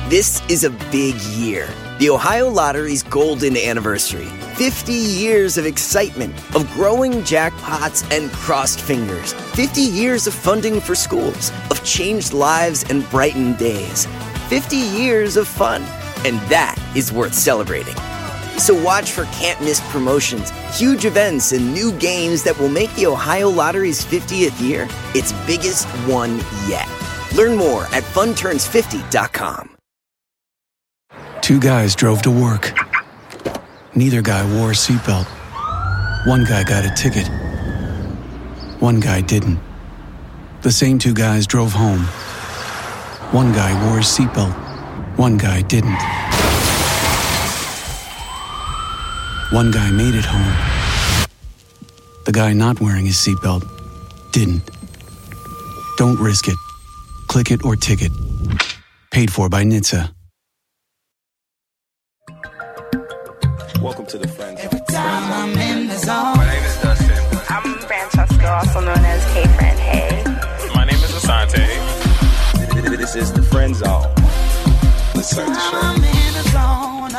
This is a big year. The Ohio Lottery's golden anniversary. 50 years of excitement, of growing jackpots and crossed fingers. 50 years of funding for schools, of changed lives and brightened days. 50 years of fun. And that is worth celebrating. So watch for can't-miss promotions, huge events, and new games that will make the Ohio Lottery's 50th year its biggest one yet. Learn more at funturns50.com. Two guys drove to work. Neither guy wore a seatbelt. One guy got a ticket. One guy didn't. The same two guys drove home. One guy wore his seatbelt. One guy didn't. One guy made it home. The guy not wearing his seatbelt didn't. Don't risk it. Click it or ticket. Paid for by NHTSA. Welcome to the Friend Zone. Every time I'm in the zone. My name is Dustin. I'm Francesca, also known as K-Friend Hey. My name is Asante. This is the Friend Zone. Let's start the show. I'm in the zone.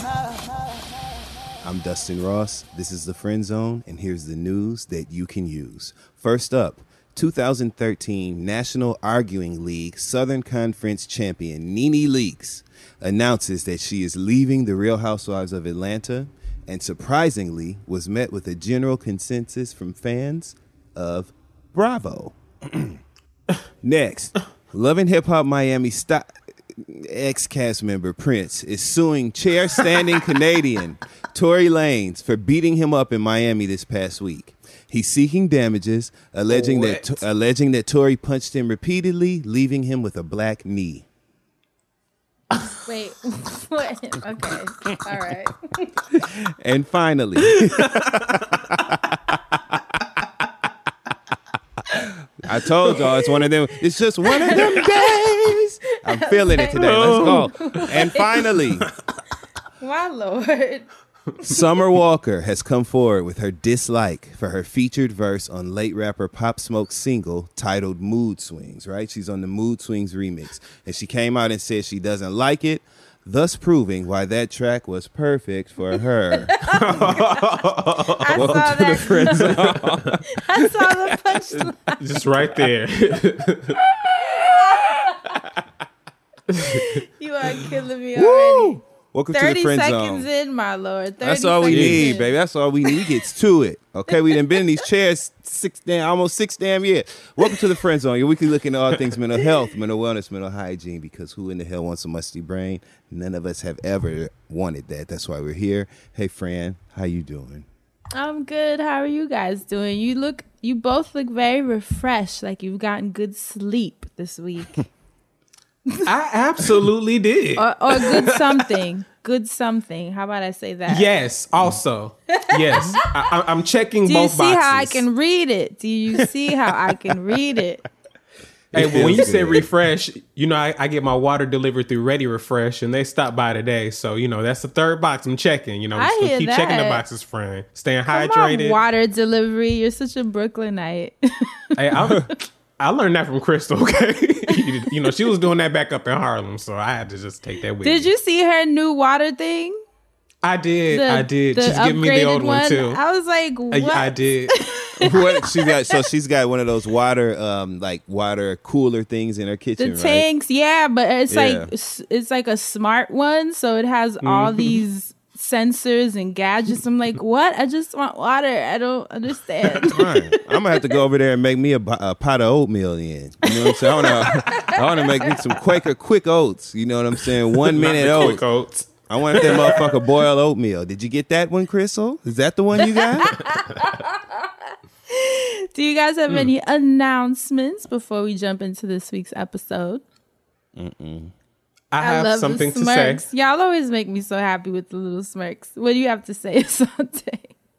I'm Dustin Ross. This is the Friend Zone, and here's the news that you can use. First up, 2013 National Arguing League Southern Conference champion Nene Leakes announces that she is leaving the Real Housewives of Atlanta, and surprisingly was met with a general consensus from fans of Bravo. Next, Love and Hip Hop Miami ex-cast member Prince is suing chair-standing Canadian Tory Lanez for beating him up in Miami this past week. He's seeking damages, alleging that Tory punched him repeatedly, leaving him with a black knee. Wait, what? Okay, all right. And finally, I told y'all it's one of them. It's just one of them days. I'm feeling it today. Let's go. And finally, My Lord. Summer Walker has come forward with her dislike for her featured verse on late rapper Pop Smoke's single titled Mood Swings, right? She's on the Mood Swings remix. And she came out and said she doesn't like it, thus proving why that track was perfect for her. Welcome to the Friend Zone. I saw the punchline. Just right there. You are killing me already. Welcome to the 30 Friend seconds Zone. in, my Lord. 30 That's all we seconds need, in. baby. That's all we need. We gets to it. Okay, we done been in these chairs almost six damn years. Welcome to the Friend Zone, your weekly look into all things mental health, mental wellness, mental hygiene, because who in the hell wants a musty brain? None of us have ever wanted that. That's why we're here. Hey, Fran, how you doing? I'm good. How are you guys doing? You both look very refreshed, like you've gotten good sleep this week. I absolutely did. Or good something. Good something. How about I say that? Yes, also. Yes. I'm checking Do you both see boxes. how I can read it? Do you see how I can read it? Hey, It when you feels said good. refresh, you know, I get my water delivered through Ready Refresh, and they stopped by today. So, you know, that's the third box I'm checking. You know, I'm I just going hear to keep checking the that. boxes, friend. Staying Come on, hydrated. water delivery. You're such a Brooklynite. Hey, I learned that from Crystal, okay? You know, she was doing that back up in Harlem, so I had to just take that with me. Did you see her new water thing? I did. The She's giving me the upgraded old one, too. I was like, what? I did. What she got? So she's got one of those water, water cooler things in her kitchen, The right? tanks, yeah, but it's Yeah. it's like a smart one, so it has all these sensors and gadgets. I'm like, what? I just want water. I don't understand. All right. I'm gonna have to go over there and make me a pot of oatmeal in. You know what I'm saying? I want to make me some Quaker quick oats. You know what I'm saying? 1 minute Not the oats. quick oats. I want that motherfucker boiled oatmeal. Did you get that one, Crystal? Is that the one you got? Do you guys have any announcements before we jump into this week's episode? I I have love something the to say. smirks. Y'all always make me so happy with the little smirks. What do you have to say, Asante?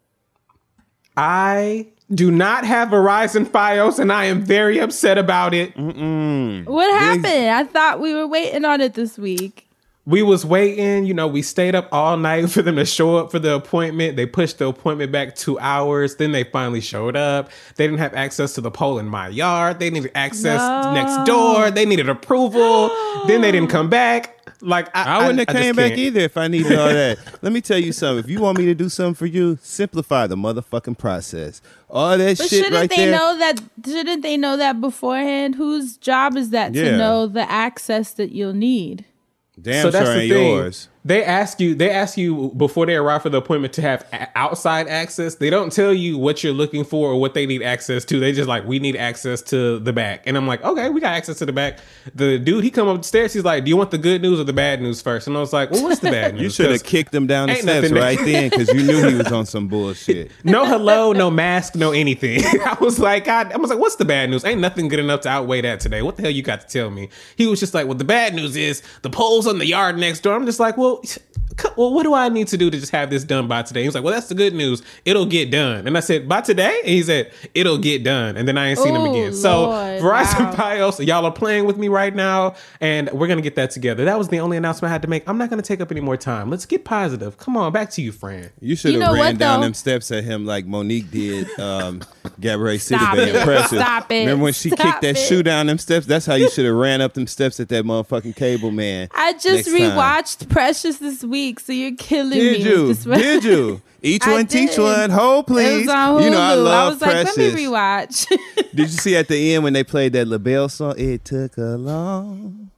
I do not have Verizon Fios, and I am very upset about it. What happened? I thought we were waiting on it this week. We was waiting, you know, we stayed up all night for them to show up for the appointment. They pushed the appointment back 2 hours. Then they finally showed up. They didn't have access to the pole in my yard. They needed access next door. They needed approval. Then they didn't come back. Like I wouldn't have just came back can't. either if I needed all that. Let me tell you something. If you want me to do something for you, simplify the motherfucking process. All that But shit shouldn't right they there. know that? Shouldn't they know that beforehand? Whose job is that Yeah. to know the access that you'll need? Damn So that's sure the ain't thing. yours. They ask you before they arrive for the appointment to have outside access. They don't tell you what you're looking for or what they need access to. They just like, we need access to the back. And I'm like, okay, we got access to the back. The dude, he come up the stairs. He's like, do you want the good news or the bad news first? And I was like, well, what's the bad news? You should have 'Cause kicked him down the ain't steps nothing- right then because you knew he was on some bullshit. no hello, no mask, no anything. I was like, what's the bad news? Ain't nothing good enough to outweigh that today. What the hell you got to tell me? He was just like, well, the bad news is the poles on the yard next door. I'm just like, well, what do I need to do to just have this done by today? He was like, well, that's the good news. It'll get done. And I said, by today? And he said, it'll get done. And then I ain't seen him Ooh, again. So Lord, Verizon wow. Pios, y'all are playing with me right now. And we're going to get that together. That was the only announcement I had to make. I'm not going to take up any more time. Let's get positive. Come on, back to you, Fran. You should You have know ran what, down though? them steps at him like Monique did Gabrielle Stop Sidibe it. in Precious. Stop it. Remember when she Stop kicked that it. shoe down them steps? That's how you should have ran up them steps at that motherfucking cable man. I just next time. rewatched Precious this week, so you're killing me. Did you? with this one. Did you? Each I one, teach did. one. Hold, It please. was on Hulu. You know I love was like, Precious. let me rewatch. Did you see at the end when they played that LaBelle song? It took a long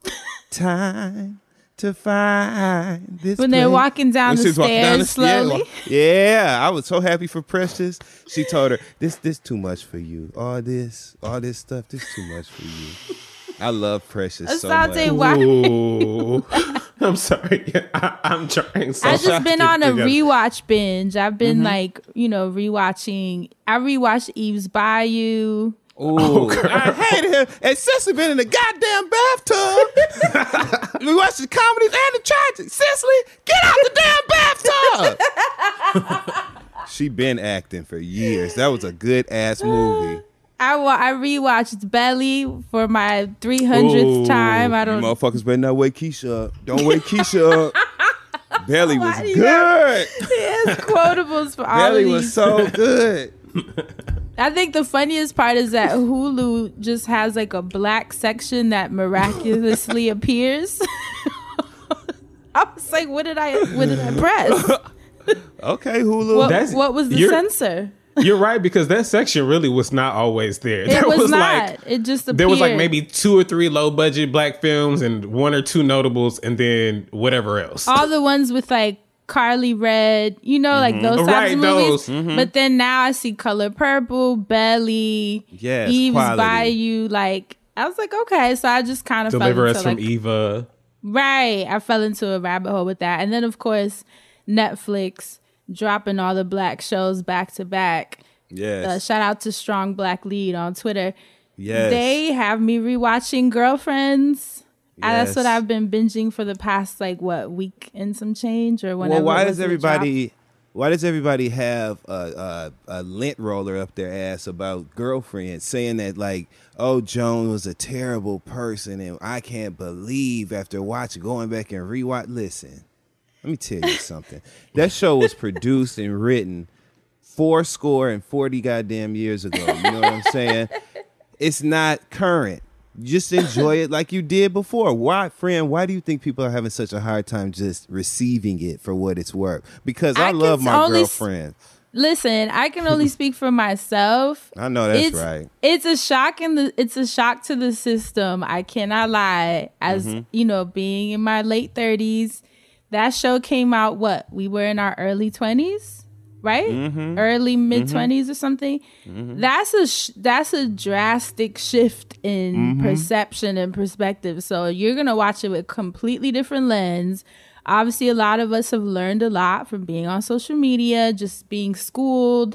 time to find this. When they're place. walking down When the she was walking down stairs the- slowly. Yeah, I was so happy for Precious. She told her, "This too much for you. All this stuff. This too much for you." I love Precious so much. Asante, why? Ooh. I'm sorry. I'm trying so I hard just been to on a get together. rewatch binge. I've been like, rewatching. I rewatched Eve's Bayou. Ooh, I hated him. And Cecily been in the goddamn bathtub. We watched the comedies and the tragedy. Cecily, get out the damn bathtub. She been acting for years. That was a good ass movie. I rewatched Belly for my 300th time. I You don't. motherfuckers better not wake Keisha up. Don't wake Keisha up. Belly was Why do you good. There's quotables for all Belly of was these. so good. I think the funniest part is that Hulu just has like a black section that miraculously appears. I was like, what did I press? Okay, Hulu. What was the you're- censor? You're right, because that section really was not always there. It There was not. like It just appeared. there was like maybe 2 or 3 low budget black films and 1 or 2 notables, and then whatever else. all the ones with like Carly Red, like those types Right, of movies. those. But then now I see Color Purple, Belly, Yes, Eve's quality. Bayou. Like I was like, okay, so I just kind of Deliver fell Us into from like, Eva. right. I fell into a rabbit hole with that, and then of course Netflix dropping all the black shows back to back. Yes. Shout out to Strong Black Lead on Twitter. Yes. They have me rewatching Girlfriends. That's Yes. what I've been binging for the past week and some change or whenever. Well, why it was does it everybody? Why does everybody have a lint roller up their ass about Girlfriends, saying that like, oh, Joan was a terrible person, and I can't believe after going back and rewatch. Listen, let me tell you something. That show was produced and written 40 goddamn years ago. You know what I'm saying? It's not current. Just enjoy it like you did before. Why do you think people are having such a hard time just receiving it for what it's worth? Because I can love my only girlfriend. Listen, I can only speak for myself. I know that's it's, right. It's a shock it's a shock to the system. I cannot lie. As being in my late 30s, that show came out we were in our early 20s, right? Early mid 20s or something. That's a drastic shift in perception and perspective. So you're going to watch it with completely different lens. Obviously, a lot of us have learned a lot from being on social media, just being schooled,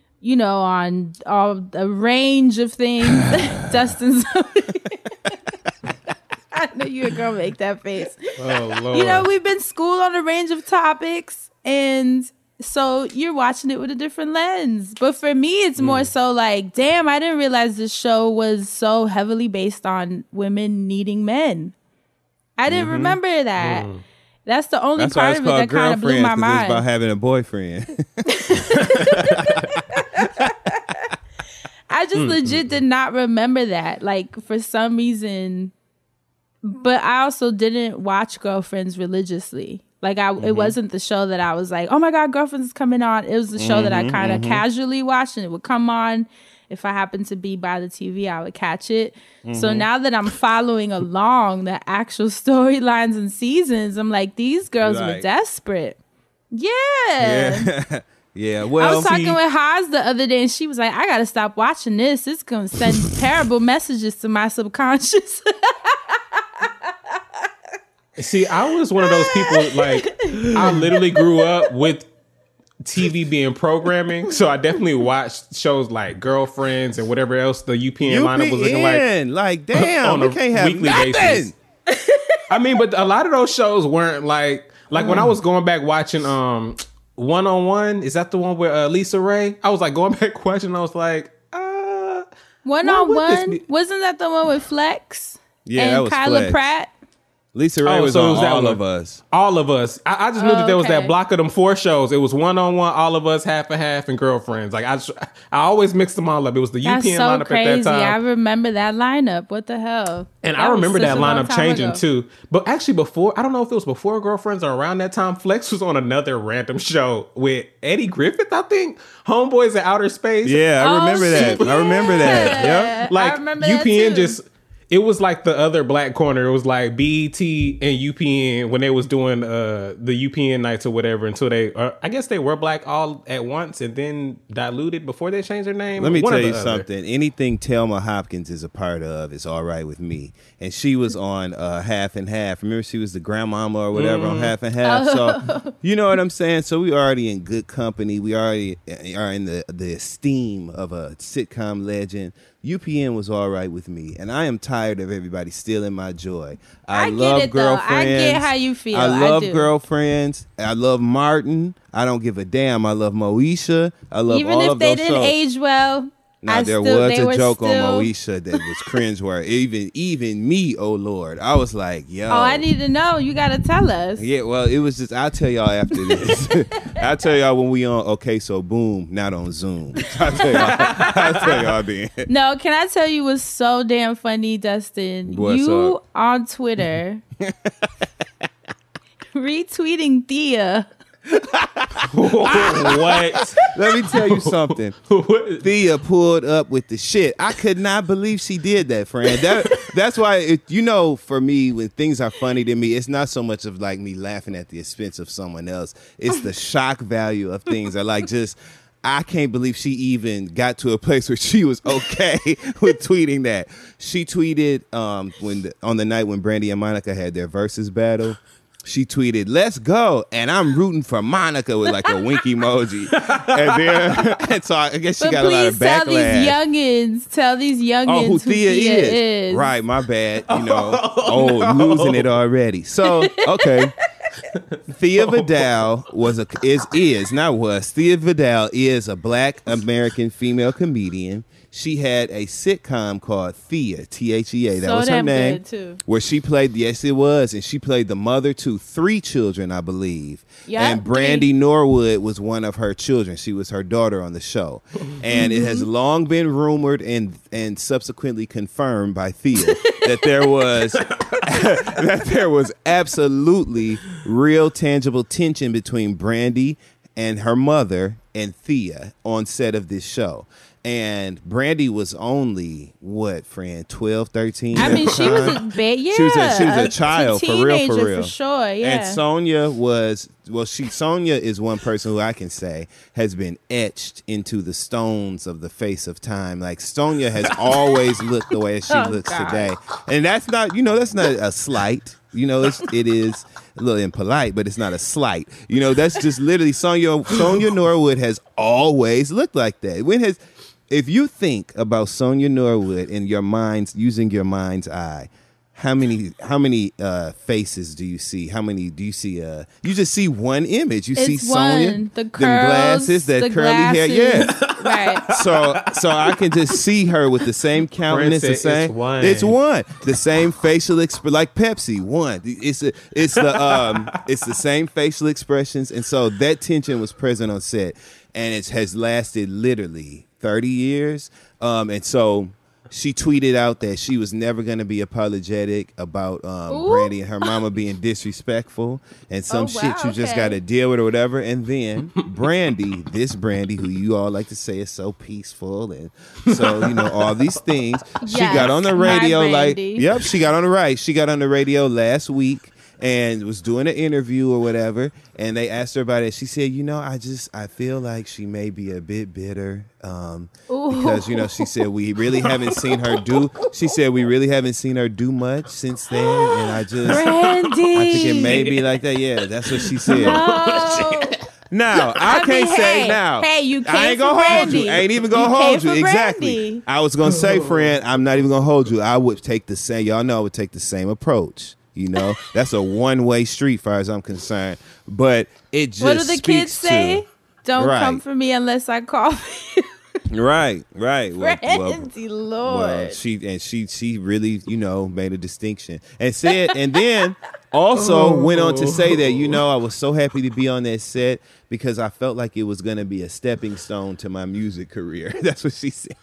on a range of things. Dustin's. I knew you were going to make that face. Oh, Lord. We've been schooled on a range of topics, and so you're watching it with a different lens. But for me, it's more so like, damn, I didn't realize this show was so heavily based on women needing men. I didn't remember that. That's the only That's why part it's of it that called kind of blew Girlfriends, my because it's about mind. having a boyfriend. I just legit did not remember that. Like, for some reason, But I also didn't watch Girlfriends religiously. Like it wasn't the show that I was like, oh my God, Girlfriends is coming on. It was the show that I kind of casually watched, and it would come on. If I happened to be by the TV, I would catch it. So now that I'm following along the actual storylines and seasons, I'm like, these girls were desperate. Yeah. Yeah. Well, I was talking with Haas the other day, and she was like, I got to stop watching this. It's going to send terrible messages to my subconscious. See, I was one of those people, like, I literally grew up with TV being programming, so I definitely watched shows like Girlfriends and whatever else the UPN lineup was looking like. Like, damn, we can't have weekly nothing. basis. I mean, but a lot of those shows weren't like when I was going back watching One on One. Is that the one with Lisa Ray? I was like going back watching. I was like, One on One, wasn't that the one with Flex? Yeah, and that was Kyla Flex. Pratt. Lisa Ray was so it on was that All one. of Us. All of Us. I just knew that there was that okay. block of them 4 shows. It was One on One, All of Us, Half and Half, and Girlfriends. Like I always mixed them all up. It was the That's UPN so lineup crazy. at that time. I remember that lineup. What the hell? And That I was remember such that a long lineup time changing ago. too. But actually before, I don't know if it was before Girlfriends or around that time, Flex was on another random show with Eddie Griffith, I think. Homeboys in Outer Space. Yeah, I Oh, remember that. shit, I remember that. Yeah. Like I remember that UPN too. just, it was like the other black corner. It was like BET and UPN when they was doing the UPN nights or whatever until they, I guess they were black all at once and then diluted before they changed their name. Let me One or tell the you other. something. Anything Thelma Hopkins is a part of is all right with me. And she was on Half and Half. Remember, she was the grandmama or whatever on Half and Half. So you know what I'm saying. So we already in good company. We already are in the esteem of a sitcom legend. UPN was all right with me, and I am tired of everybody stealing my joy. I love get it, though. Girlfriends. I get how you feel. I I love do. Girlfriends. I love Martin. I don't give a damn. I love Moesha. I love Even all if of they those didn't shows. age well. Now there was a joke on Moesha that was cringeworthy. Even me, oh Lord, I was like, yo. Oh, I need to know. You got to tell us. Yeah, well, it was just. I'll tell y'all after this. I'll tell y'all when we on. Okay, so boom, not on Zoom. I'll tell y'all then. No, can I tell you what's so damn funny, Dustin? What's you up? on Twitter retweeting Thea. What? Let me tell you something. Thea pulled up with the shit. I could not believe she did that, friend. That's why, for me, when things are funny to me, it's not so much of like me laughing at the expense of someone else. It's the shock value of things. I can't believe she even got to a place where she was okay with tweeting that. She tweeted on the night when Brandy and Monica had their versus battle. She tweeted, "Let's go," and I'm rooting for Monica with like a wink emoji. And so I guess she But got a lot of please tell backlash. tell these youngins Who who Thea is. Right, my bad. Losing it already. So, okay. Thea Vidal Thea Vidal is a black American female comedian. She had a sitcom called Thea, Thea. That So was her damn name. good, too. Where she played, yes, it was, and she played the mother to 3 children, I believe. Yep, And Brandy Norwood was one of her children. She was her daughter on the show. And it has long been rumored and subsequently confirmed by Thea that there was absolutely real tangible tension between Brandy and her mother and Thea on set of this show. And Brandy was only, 12, 13? I mean, she was a baby. Yeah, She was a child, for real, teenager, for real. for sure. Yeah. And Sonia Sonia is one person who I can say has been etched into the stones of the face of time. Like, Sonia has always looked the way she looks today. And that's not a slight. It is a little impolite, but it's not a slight. That's just literally Sonia Norwood has always looked like that. If you think about Sonia Norwood in your mind's eye, how many faces do you see? How many do you see? You just see one image. You see Sonia, one. The them curls, glasses, that the curly hair. glasses. Yeah. Right. So I can just see her with the same countenance, the Prince, same. it's one. The same facial expression, like Pepsi. One. It's the same facial expressions, and so that tension was present on set, and it has lasted literally 30 years. And so she tweeted out that she was never going to be apologetic about Brandy and her mama being disrespectful and some shit you just got to deal with or whatever. And then Brandy, who you all like to say is so peaceful and so, all these things. She got on the radio she got on the radio last week and was doing an interview or whatever, and they asked her about it. She said, I feel like she may be a bit bitter because, she said we really haven't seen her do much since then, and I think it may be like that. Yeah, that's what she said. Now, I can't say now. Hey, you can't. I ain't gonna hold you. I ain't even gonna hold you. Exactly. I was gonna say, friend, I'm not even gonna hold you. I would take the same. Y'all know I would take the same approach. That's a one-way street, far as I'm concerned. But it just what do the kids say? Don't come for me unless I call for you. Right. Brandy, Lord. Well, she really, made a distinction and said, and then also went on to say that, I was so happy to be on that set because I felt like it was going to be a stepping stone to my music career. That's what she said.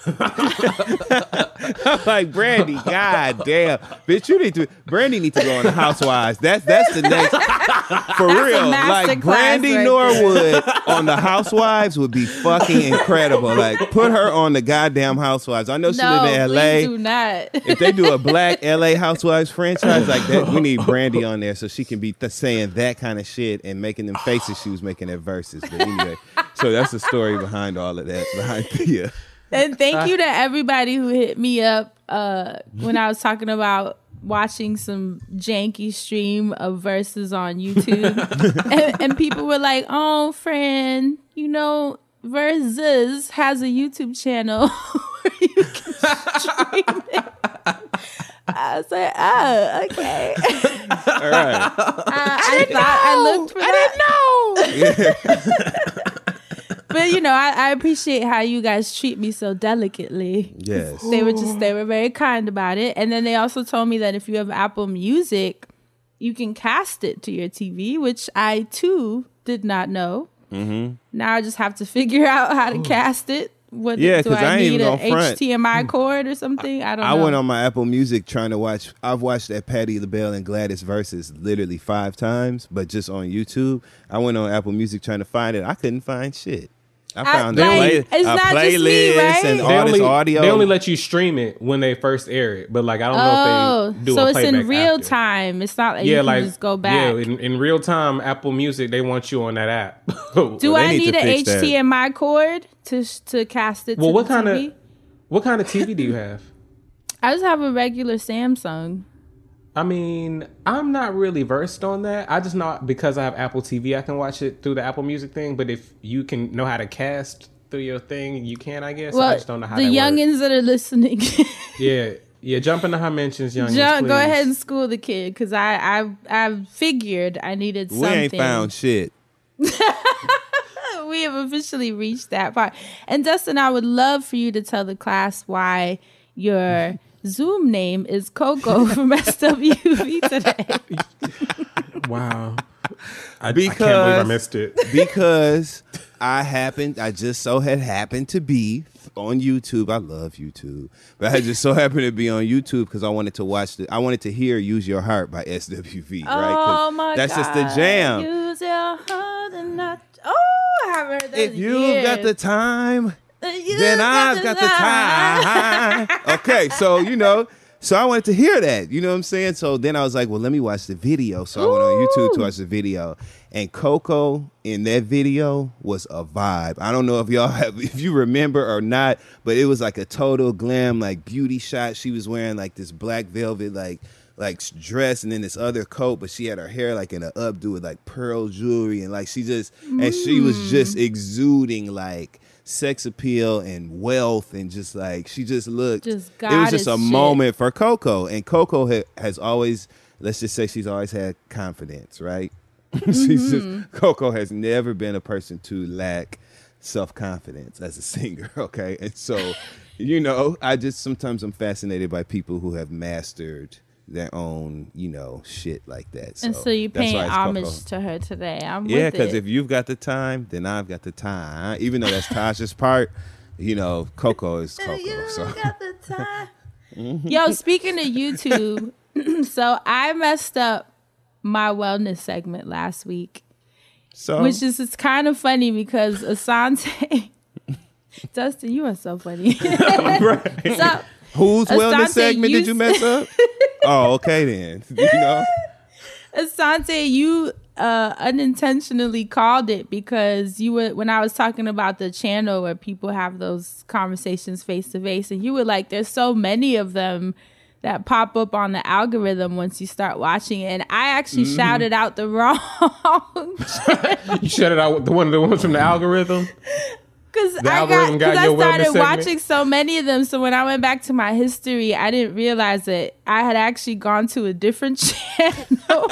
I'm like, Brandy, god damn, bitch, Brandy need to go on the Housewives. That's the next, for real. Like Brandy Norwood on the Housewives would be fucking incredible. Like put her on the goddamn Housewives. I know she live in LA. Please do not. If they do a black LA Housewives franchise like that, we need Brandy on there so she can be saying that kind of shit and making them faces she was making at verses. But anyway, so that's the story behind all of that. And thank you to everybody who hit me up when I was talking about watching some janky stream of verses on YouTube. and people were like, oh, friend, Versus has a YouTube channel where you can stream it. I was like, oh, okay. All right. I looked for that. I didn't know. But I appreciate how you guys treat me so delicately. Yes. They were very kind about it. And then they also told me that if you have Apple Music, you can cast it to your TV, which I too did not know. Mm-hmm. Now I just have to figure out how to cast it. Do I need an HDMI cord or something? I don't know. I went on my Apple Music trying to watch. I've watched that Patti LaBelle and Gladys verses literally 5 times, but just on YouTube. I went on Apple Music trying to find it. I couldn't find shit. I found a playlist and all this audio. They only let you stream it when they first air it, but I don't know if they do a playback. So it's in real time. It's not like you can just go back. Yeah, in real time, Apple Music, they want you on that app. Do I need an HDMI cord to cast it to the TV? What kind of TV do you have? I just have a regular Samsung. I mean, I'm not really versed on that. I just know because I have Apple TV, I can watch it through the Apple Music thing. But if you can know how to cast through your thing, you can, I guess. Well, I just don't know how the youngins that are listening. Yeah, jump into her mentions, youngins, please. Go ahead and school the kid because I figured I needed something. We ain't found shit. We have officially reached that part. And Dustin, I would love for you to tell the class why your Zoom name is Coco from SWV today. Wow. I can't believe I missed it. Because I just so had happened to be on YouTube. I love YouTube. But I just so happened to be on YouTube because I wanted to hear Use Your Heart by SWV. Oh, my that's God. Just the jam. Use your heart and not... Oh, I haven't heard that If you've got the time... then I've got the time. Okay, so I wanted to hear that. You know what I'm saying? So then I was like, well, let me watch the video. So I went on YouTube to watch the video. And Coco in that video was a vibe. I don't know if you remember or not, but it was like a total glam, beauty shot. She was wearing this black velvet, dress and then this other coat, but she had her hair in an updo with pearl jewelry and and she was just exuding sex appeal and wealth and just she just looked it was just a moment for Coco. And Coco has always, let's just say, she's always had confidence, right? Coco has never been a person to lack self-confidence as a singer, okay? And so sometimes I'm fascinated by people who have mastered their own, shit like that. And so you paying homage to her today. Yeah, because if you've got the time, then I've got the time. Even though that's Tasha's part, Coco is Coco. You so. got the time. Yo, speaking of YouTube, so I messed up my wellness segment last week. So Which is it's kind of funny because Asante, Dustin, you are so funny. Right. So whose wellness Asante, segment did you mess up? Oh, okay then. You know, Asante, you unintentionally called it because you were when I was talking about the channel where people have those conversations face to face, and you were like, "There's so many of them that pop up on the algorithm once you start watching it." And I actually shouted out the wrong. You shut it out with the ones from the algorithm. Because The I algorithm got your wellness started segment? watching so many of them. So when I went back to my history, I didn't realize that I had actually gone to a different channel.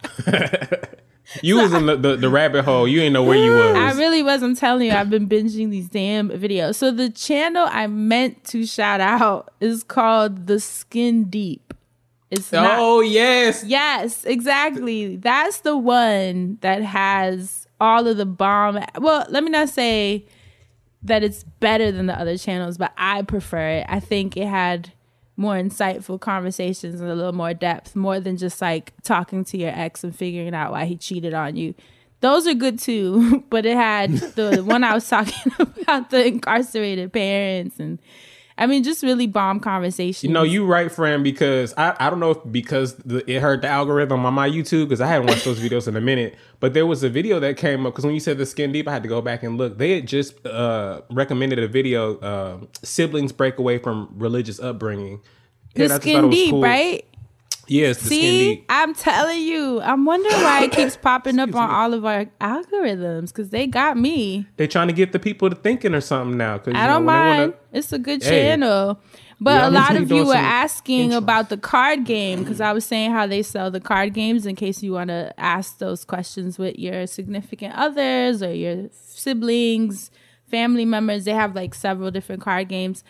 You was in the rabbit hole. You didn't know where you was. I really wasn't telling you. I've been binging these damn videos. So the channel I meant to shout out is called The Skin Deep. It's not. Oh, yes. Yes, exactly. That's the one that has all of the bomb. Well, let me not say that it's better than the other channels, but I prefer it. I think it had more insightful conversations and a little more depth, more than just like talking to your ex and figuring out why he cheated on you. Those are good too, but it had the one I was talking about, the incarcerated parents, and I mean, just really bomb conversations. You know, you right, friend, because I don't know if because it hurt the algorithm on my YouTube, because I hadn't watched those videos in a minute, but there was a video that came up, because when you said The Skin Deep, I had to go back and look. They had just recommended a video, siblings break away from religious upbringing. The Skin Deep, cool. Right? Yes, The Skin Deep. I'm telling you, I'm wondering why it keeps popping up on all of our algorithms, because they got me. They're trying to get the people to thinking or something now. I don't mind. It's a good channel. But a lot of you were asking about the card game, because I was saying how they sell the card games in case you want to ask those questions with your significant others or your siblings, family members. They have like several different card games.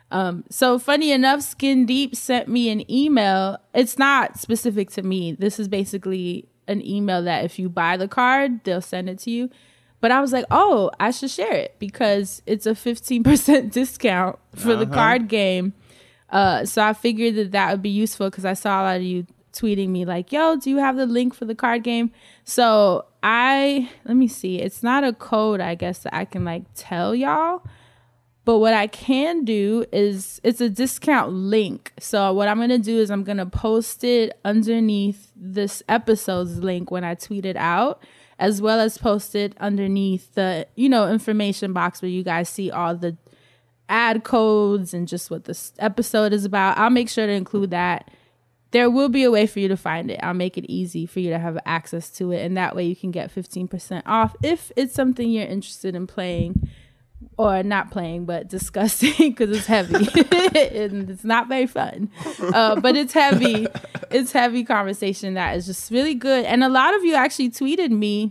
So funny enough, Skin Deep sent me an email. It's not specific to me. This is basically an email that if you buy the card, they'll send it to you. But I was like, oh, I should share it because it's a 15% discount for the card game. So I figured that would be useful because I saw a lot of you tweeting me like, yo, do you have the link for the card game? So let me see. It's not a code, I guess, that I can like tell y'all. But what I can do is it's a discount link. So what I'm going to do is I'm going to post it underneath this episode's link when I tweet it out, as well as post it underneath the, information box where you guys see all the ad codes and just what this episode is about. I'll make sure to include that. There will be a way for you to find it. I'll make it easy for you to have access to it. And that way you can get 15% off if it's something you're interested in playing. Or not playing, but discussing because it's heavy and it's not very fun. But it's heavy. It's heavy conversation that is just really good. And a lot of you actually tweeted me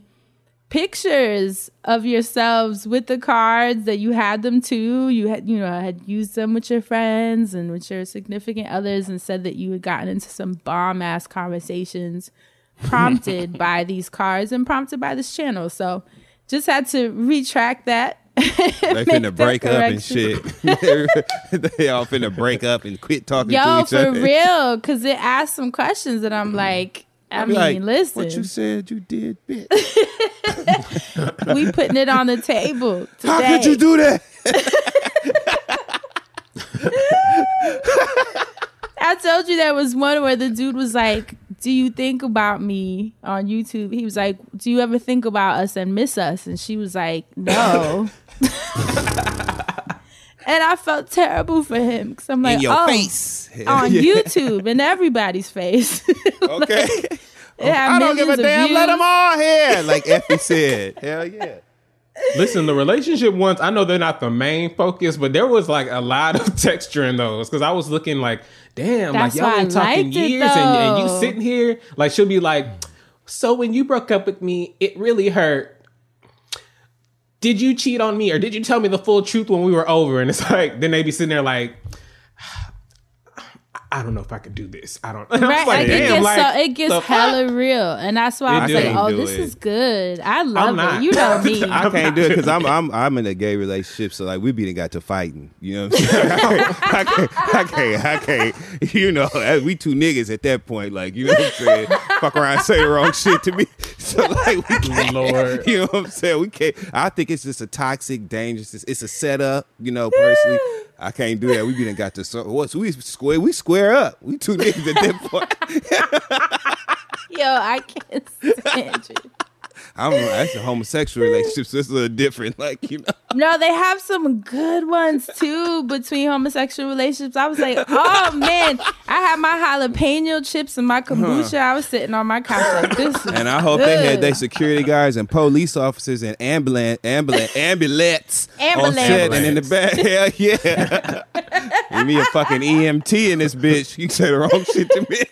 pictures of yourselves with the cards that you had them too. You had used them with your friends and with your significant others, and said that you had gotten into some bomb ass conversations prompted by these cards and prompted by this channel. So just had to retract that. They finna break up and shit. They all finna break up and quit talking to each other. Yo, for real, because it asked some questions that I'm like, listen. What you said you did, bitch. We putting it on the table today. How could you do that? I told you there was one where the dude was like, do you think about me on YouTube? He was like, do you ever think about us and miss us? And she was like, no. And I felt terrible for him because I'm like, face. On YouTube, in everybody's face. Okay. I don't give a damn. Let them all hear. Like Effie said. Hell yeah. Listen, the relationship ones, I know they're not the main focus, but there was like a lot of texture in those because I was looking like, damn, that's like y'all been talking years and you sitting here. Like she'll be like, so when you broke up with me, it really hurt. Did you cheat on me or did you tell me the full truth when we were over? And it's like, then they be sitting there like, I don't know if I could do this. I don't. I Right, was like, damn, it gets the hella real, and that's why I was It like, do. "Oh, Do this it. is good. I love not. it." You know me. I can't do it because I'm in a gay relationship, so like we be done got to fighting. You know what I'm saying? I can't. You know, we two niggas at that point. Like, you know what I'm saying? Fuck around and say the wrong shit to me. So like we can't. Lord. You know what I'm saying? We can't. I think it's just a toxic, dangerous. It's a setup. You know, personally, I can't do that. We be done got to. So we square up. We two niggas at that point. Yo, I can't stand you. That's a homosexual relationship, so it's a little different. Like, you know. No, they have some good ones too between homosexual relationships. I was like, oh man, I had my jalapeno chips and my kombucha. I was sitting on my couch like, this is And I hope good. they had their security guards and police officers and ambulance on set and in the back. Hell yeah. Give me a fucking EMT in this bitch. You say the wrong shit to me.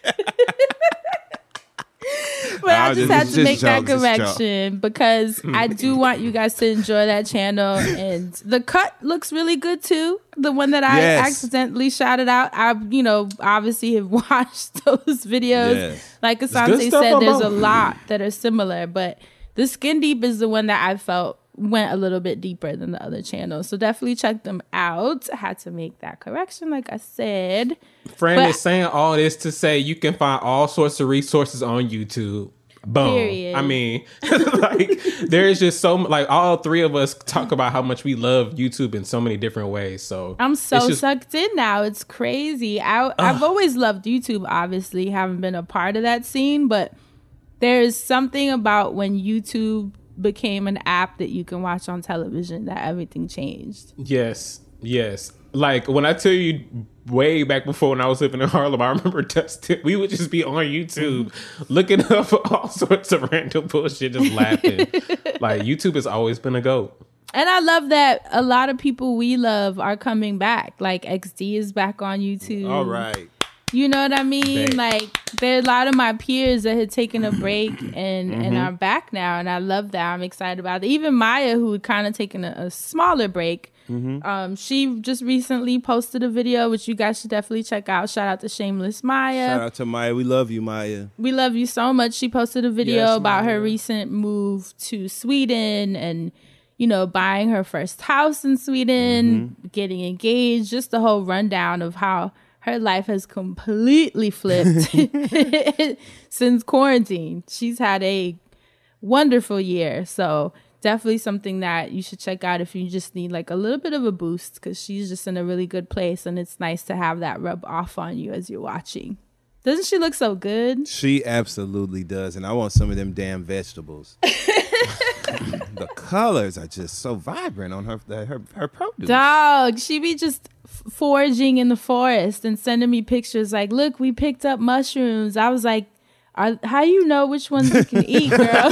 But I Nah, just this had is to make just that jokes, it's correction because I do want you guys to enjoy that channel. And the cut looks really good too. The one that I Yes. accidentally shouted out. I, obviously have watched those videos. Yes. Like good Asante stuff said, on there's a both. lot that are similar. But the Skin Deep is the one that I felt went a little bit deeper than the other channels. So definitely check them out. I had to make that correction, like I said. Fran But- is saying all this to say you can find all sorts of resources on YouTube. Boom. Period. I mean, like there's just so like all three of us talk about how much we love YouTube in so many different ways. So I'm it's so just- sucked in now. It's crazy. I've always loved YouTube, obviously, haven't been a part of that scene, but there's something about when YouTube became an app that you can watch on television that everything changed. Yes. Like when I tell you way back before when I was living in Harlem, I remember Dustin, we would just be on YouTube looking up all sorts of random bullshit, just laughing. Like YouTube has always been a GOAT. And I love that a lot of people we love are coming back. Like XD is back on YouTube. All right. You know what I mean? Back. Like there are a lot of my peers that had taken a break and are back now, and I love that. I'm excited about it. Even Maya, who had kind of taken a smaller break, she just recently posted a video which you guys should definitely check out. Shout out to Shameless Maya. Shout out to Maya. We love you, Maya. We love you so much. She posted a video Yes, about Maya. her recent move to Sweden and buying her first house in Sweden, getting engaged, just the whole rundown of how her life has completely flipped since quarantine. She's had a wonderful year. So definitely something that you should check out if you just need like a little bit of a boost, because she's just in a really good place and it's nice to have that rub off on you as you're watching. Doesn't she look so good? She absolutely does. And I want some of them damn vegetables. The colors are just so vibrant on her produce. Dog, she be just foraging in the forest and sending me pictures like, look, we picked up mushrooms. I was like, how you know which ones you can eat, girl?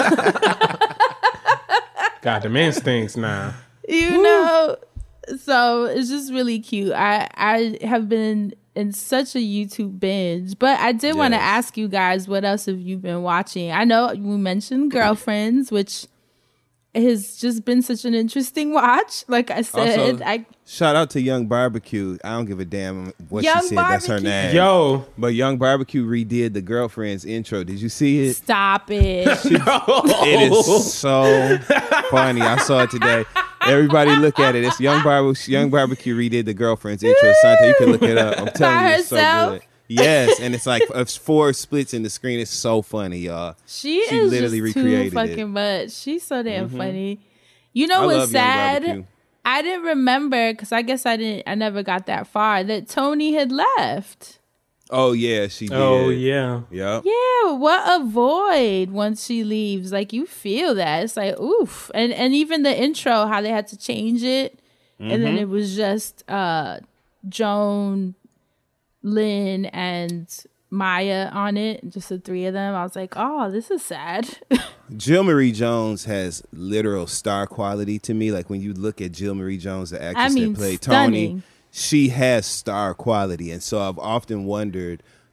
God, the man stinks now. You know? So it's just really cute. I have been in such a YouTube binge, but I did want to Yes. ask you guys, what else have you been watching? I know we mentioned Girlfriends, which has just been such an interesting watch. Like I said, Also, shout out to Young Barbecue. I don't give a damn what Young she said. That's her Barbecue. name. Yo, But Young Barbecue redid the Girlfriend's intro. Did you see it? stop it. It is so funny. I saw it today. Everybody look at it. It's Young Barbecue redid the Girlfriend's intro. Santa, you can look it up. I'm telling By you, it's so herself? good. Yes, and it's like 4 splits in the screen. It's so funny, y'all. She She is literally just too recreated fucking it. much. She's so damn funny. You know I what's love Young sad? Barbecue. I didn't remember, because I guess I never got that far, that Tony had left. Oh yeah, she did. oh yeah. Yep. Yeah, what a void once she leaves. Like, you feel that. It's like, oof. And even the intro, how they had to change it. And then it was just Joan, Lynn, and Maya on it. Just the three of them. I was like, oh, this is sad. Jill Marie Jones has literal star quality to me. Like when you look at Jill Marie Jones, the actress mean, that played stunning. Tony, she has star quality. And so I've often wondered,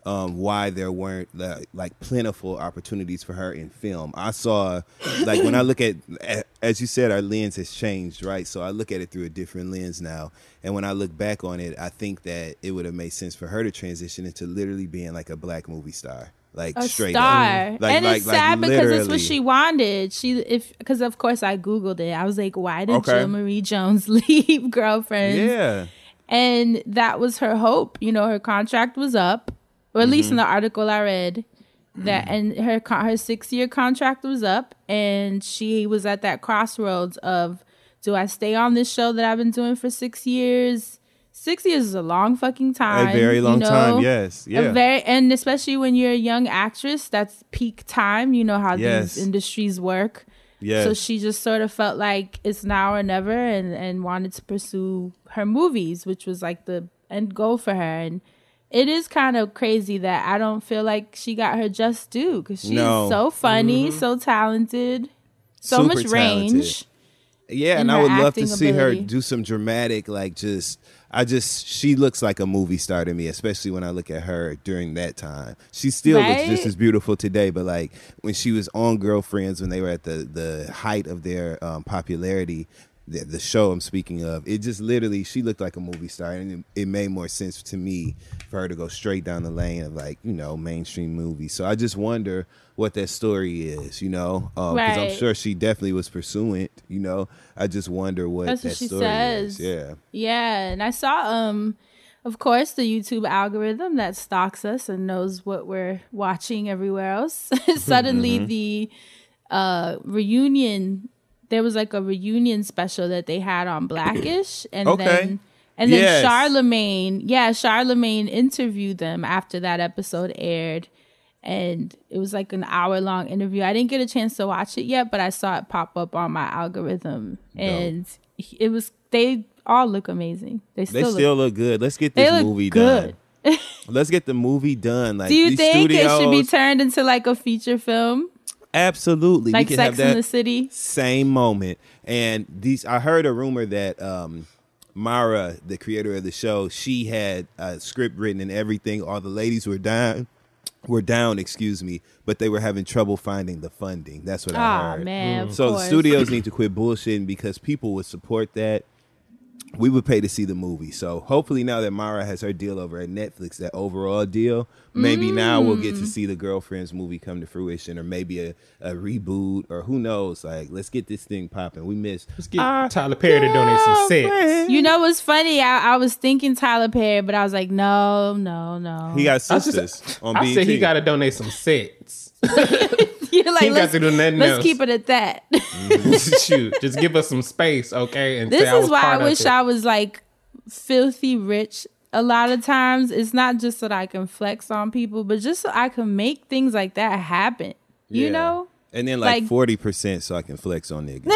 why there weren't like plentiful opportunities for her in film. I saw, like, when I look at, as you said, our lens has changed, right? So I look at it through a different lens now. And when I look back on it, I think that it would have made sense for her to transition into literally being like a black movie star. Like a straight star. up. Like, and it's sad because it's what literally. she wanted. Because of course I Googled it. I was like, why did Jill Marie Jones leave Girlfriends? Yeah. And that was her hope. You know, her contract was up, or at least in the article I read, that and her 6-year contract was up, and she was at that crossroads of, do I stay on this show that I've been doing for 6 years? 6 years is a long fucking time. A very long time, yes. Yeah. And especially when you're a young actress, that's peak time. You know how these industries work. Yes. So she just sort of felt like it's now or never, and wanted to pursue her movies, which was like the end goal for her. And it is kind of crazy that I don't feel like she got her just due, because she's so funny, so talented, so Super much range. talented. Yeah, and I would love to see her do some dramatic, like she looks like a movie star to me, especially when I look at her during that time. She still looks just as beautiful today, but like when she was on Girlfriends, when they were at the height of their popularity, the show I'm speaking of, it just literally, she looked like a movie star, and it made more sense to me for her to go straight down the lane of, like, you know, mainstream movies. So I just wonder what that story is, you know, because I'm sure she definitely was pursuing it, you know. I just wonder what That's that what she story says. is. Yeah, and I saw of course, the YouTube algorithm that stalks us and knows what we're watching everywhere else. Suddenly the reunion, there was like a reunion special that they had on Blackish, and then Charlemagne interviewed them after that episode aired, and it was like an hour-long interview. I didn't get a chance to watch it yet, but I saw it pop up on my algorithm, and it was, they all look amazing. They still look good. Let's get this movie done. Let's get the movie done. Like, do you think it should be turned into like a feature film? Absolutely. Like we can Sex have that in the City? Same moment. And I heard a rumor that Mara, the creator of the show, she had a script written and everything. All the ladies were down, but they were having trouble finding the funding. That's what I heard. Man, so the studios need to quit bullshitting, because people would support that. We would pay to see the movie. So hopefully now that Mara has her deal over at Netflix, that overall deal, maybe now we'll get to see the Girlfriends movie come to fruition, or maybe a reboot, or who knows. Like, let's get this thing popping. Let's get Tyler Perry to donate some sets. You know what's funny? I was thinking Tyler Perry, but I was like, no. He got sisters on BET. I said he got to donate some sets. You're like, let's keep it at that. Shoot, just give us some space, okay? And this is why I wish I was like filthy rich. A lot of times, it's not just so that I can flex on people, but just so I can make things like that happen. You know? And then like 40% so I can flex on niggas.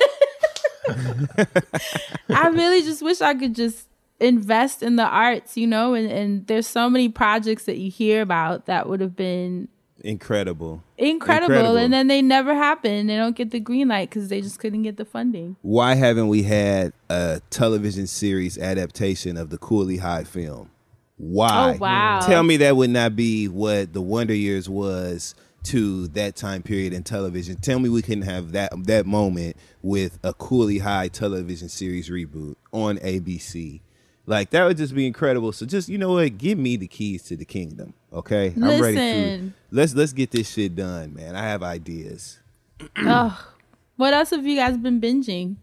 I really just wish I could just invest in the arts, you know? And there's so many projects that you hear about that would have been incredible, and then they never happen. They don't get the green light because they just couldn't get the funding. Why haven't we had a television series adaptation of the Cooley High film? Why? Oh, wow. Tell me that would not be what the Wonder Years was to that time period in television. Tell me we couldn't have that moment with a Cooley High television series reboot on ABC. Like, that would just be incredible. So just, you know what? Give me the keys to the kingdom, okay? I'm ready to. Let's get this shit done, man. I have ideas. What else have you guys been binging?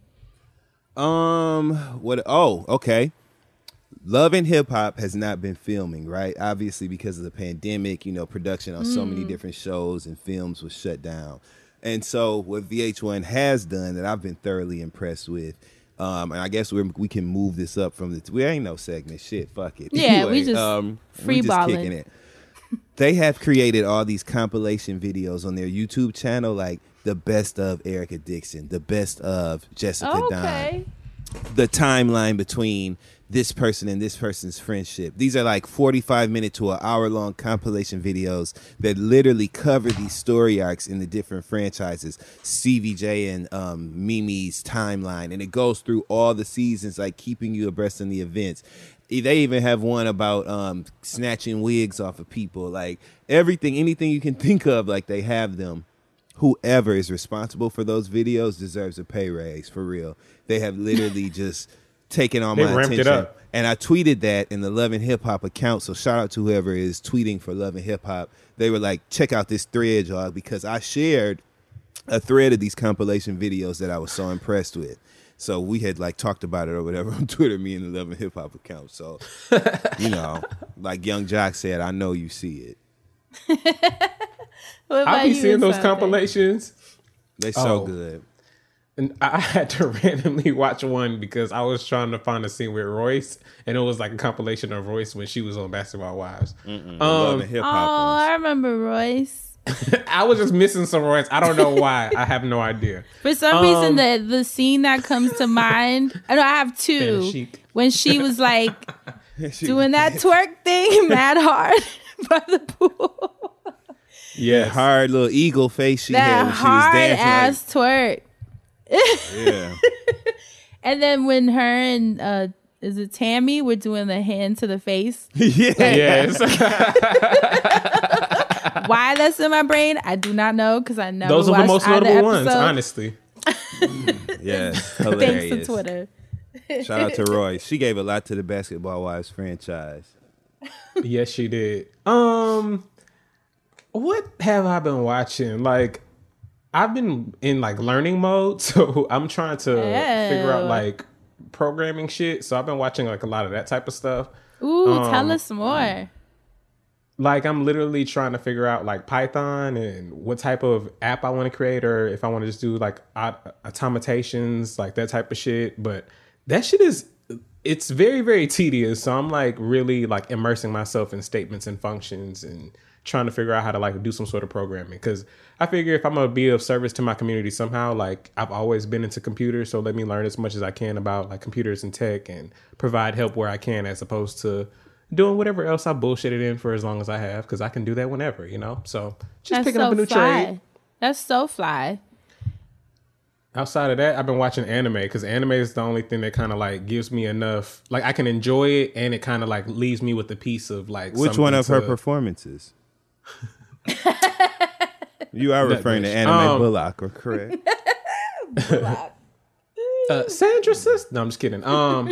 Okay. Love and Hip Hop has not been filming, right? Obviously, because of the pandemic, you know, production on so many different shows and films was shut down. And so what VH1 has done that I've been thoroughly impressed with, and I guess we can move this up from we ain't no segment shit. Fuck it. Yeah, anyway, we just kicking it. They have created all these compilation videos on their YouTube channel, like the best of Erica Dixon, the best of Jessica Don, the timeline between this person and this person's friendship. These are like 45-minute to an hour-long compilation videos that literally cover these story arcs in the different franchises, CVJ and Mimi's timeline, and it goes through all the seasons, like keeping you abreast in the events. They even have one about snatching wigs off of people. Like anything you can think of, like they have them. Whoever is responsible for those videos deserves a pay raise, for real. They have literally just taken on my ramped attention. it up. And I tweeted that in the Love and Hip Hop account. So shout out to whoever is tweeting for Love and Hip Hop. They were like, check out this thread, y'all, because I shared a thread of these compilation videos that I was so impressed with. So we had like talked about it or whatever on Twitter, me and the Love and Hip Hop account. So, like Young Jock said, I know you see it. I'll be seeing those compilations. They so good. And I had to randomly watch one because I was trying to find a scene with Royce, and it was like a compilation of Royce when she was on Basketball Wives. Love and Hip Hop. Oh, I remember Royce. I was just missing some Royce. I don't know why. I have no idea. For some reason, the scene that comes to mind, I have two. When she was like doing that twerk thing, mad hard by the pool. Yeah, hard little eagle face she That had when hard she was dancing. ass twerk. Yeah. And then when her and is it Tammy were doing the hand to the face? Yeah. Yes. Why that's in my brain, I do not know because I never Those are the most watched either notable ones, episode. honestly. Yes, Thanks hilarious. to Twitter. Shout out to Roy. She gave a lot to the Basketball Wives franchise. Yes, she did. What have I been watching? Like, I've been in like learning mode, so I'm trying to figure out like programming shit. So I've been watching like a lot of that type of stuff. Ooh, tell us more. Like, I'm literally trying to figure out like Python and what type of app I want to create, or if I want to just do like automatations, like that type of shit. But that shit it's very, very tedious. So I'm like really like immersing myself in statements and functions and trying to figure out how to like do some sort of programming. Because I figure if I'm going to be of service to my community somehow, like I've always been into computers. So let me learn as much as I can about like computers and tech and provide help where I can, as opposed to doing whatever else I bullshitted in for as long as I have, because I can do that whenever, So just picking up a new trade. That's so fly. Outside of that, I've been watching anime, because anime is the only thing that kind of like gives me enough, like I can enjoy it, and it kind of like leaves me with a piece of like. Which one of her performances? You are referring to Anime Bullock, or correct? Sandra sister. No, I'm just kidding.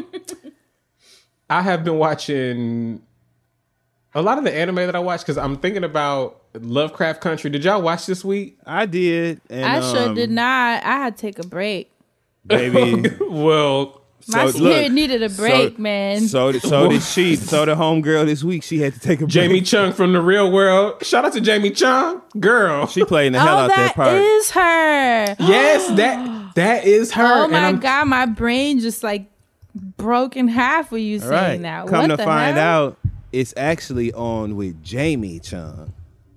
I have been watching a lot of the anime that I watch, because I'm thinking about Lovecraft Country. Did y'all watch this week? I did. And, I sure did not. I had to take a break. Baby. Well, my spirit needed a break, man. So did she. So the homegirl this week, she had to take a break. Jamie Chung from The Real World. Shout out to Jamie Chung. Girl. She playing the hell out that part. That is her. Yes, that is her. Oh my God, my brain just like broke in half when you saying that. Come what to the find hell? out, it's actually on with Jamie Chung.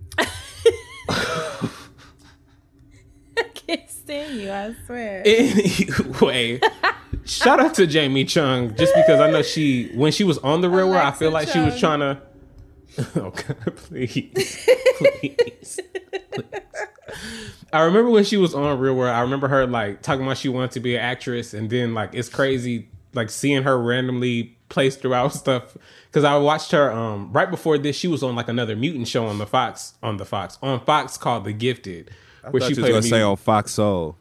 I can't stand you, I swear. Anyway, shout out to Jamie Chung, just because I know when she was on The Real World, I feel like she was trying to. Oh God, please. I remember when she was on Real World, I remember her like talking about she wanted to be an actress, and then like it's crazy like seeing her randomly placed throughout stuff, because I watched her right before this. She was on like another mutant show on Fox called The Gifted, where she played. I was gonna say on Fox Soul.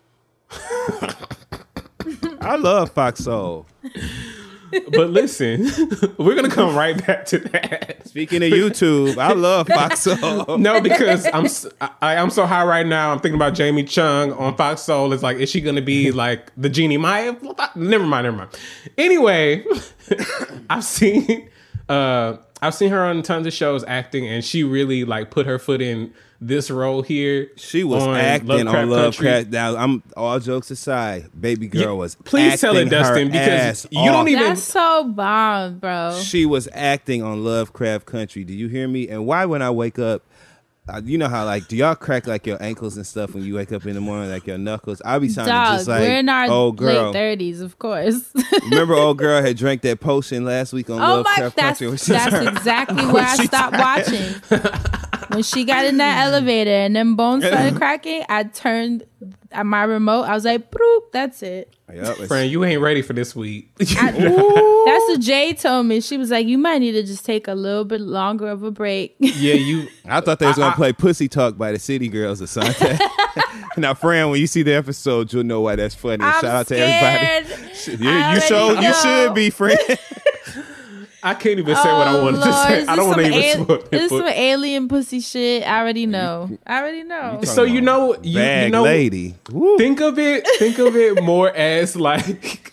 I love Fox Soul. But listen, we're gonna come right back to that. Speaking of YouTube, I love Fox Soul. No, because I'm so high right now. I'm thinking about Jamie Chung on Fox Soul. It's like, is she gonna be like the Jeannie Maya? Never mind. Anyway, I've seen her on tons of shows acting, and she really like put her foot in this role here. She was acting on Lovecraft. Now, I'm all jokes aside, baby girl was. Please tell it, Dustin, because you don't even. That's so bomb, bro. She was acting on Lovecraft Country. Do you hear me? And why, when I wake up, you know how like, do y'all crack like your ankles and stuff when you wake up in the morning, like your knuckles? I'll be sounding just like we're in our old girl. late 30s, of course. Remember, old girl had drank that potion last week on Lovecraft Country. That's exactly why I stopped watching. When she got in that elevator and them bones started cracking, I turned my remote. I was like, "Broop," that's it. Yep, Friend, you ain't ready for this week. That's what Jay told me. She was like, "You might need to just take a little bit longer of a break." Yeah, you. I thought they was gonna play "Pussy Talk" by the City Girls or something. Now, friend, when you see the episode, you'll know why that's funny. I'm Shout out to scared. everybody. You should be, friend. I can't even say what I wanted to say. I don't want to even spoil it. This is some alien pussy shit. I already know. So you know, you know, lady. Think of it more as like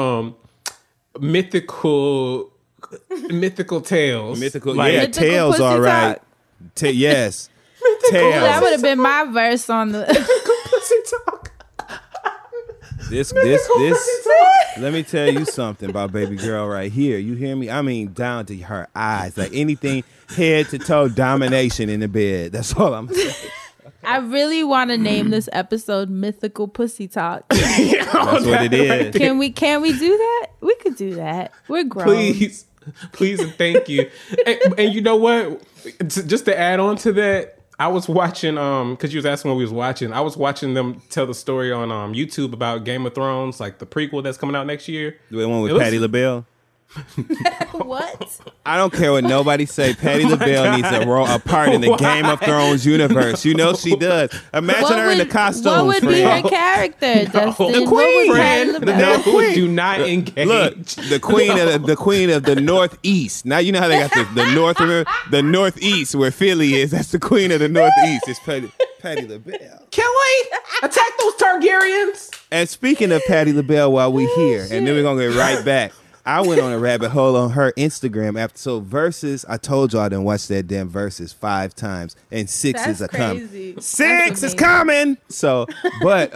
mythical tales. Yeah, tales. All right. Yes. Tales. That would have been my verse on the pussy talk. This. Let me tell you something about baby girl right here. You hear me? I mean, down to her eyes, like anything head to toe domination in the bed. That's all I'm saying. I really want to name this episode "Mythical Pussy Talk." That's what it is. Can we do that? We could do that. We're grown. Please, and thank you. And you know what? Just to add on to that. I was watching, because you was asking what we was watching. I was watching them tell the story on YouTube about Game of Thrones, like the prequel that's coming out next year. The one with Patti LaBelle? What? I don't care what nobody say. Patti LaBelle needs a part in the Game of Thrones universe. You know she does. Imagine her in the costumes. What would be her character, Dustin? The queen. No, do not engage. Look, the queen of the Northeast. Now you know how they got the Northeast where Philly is. That's the queen of the Northeast. It's Patti LaBelle. Can't wait. Attack those Targaryens. And speaking of Patti LaBelle, while we here, and then we're gonna get right back. I went on a rabbit hole on her Instagram after Versus. I told y'all I didn't watch that damn Versus 5 times, and 6 That's is crazy. coming. 6 is coming. So, but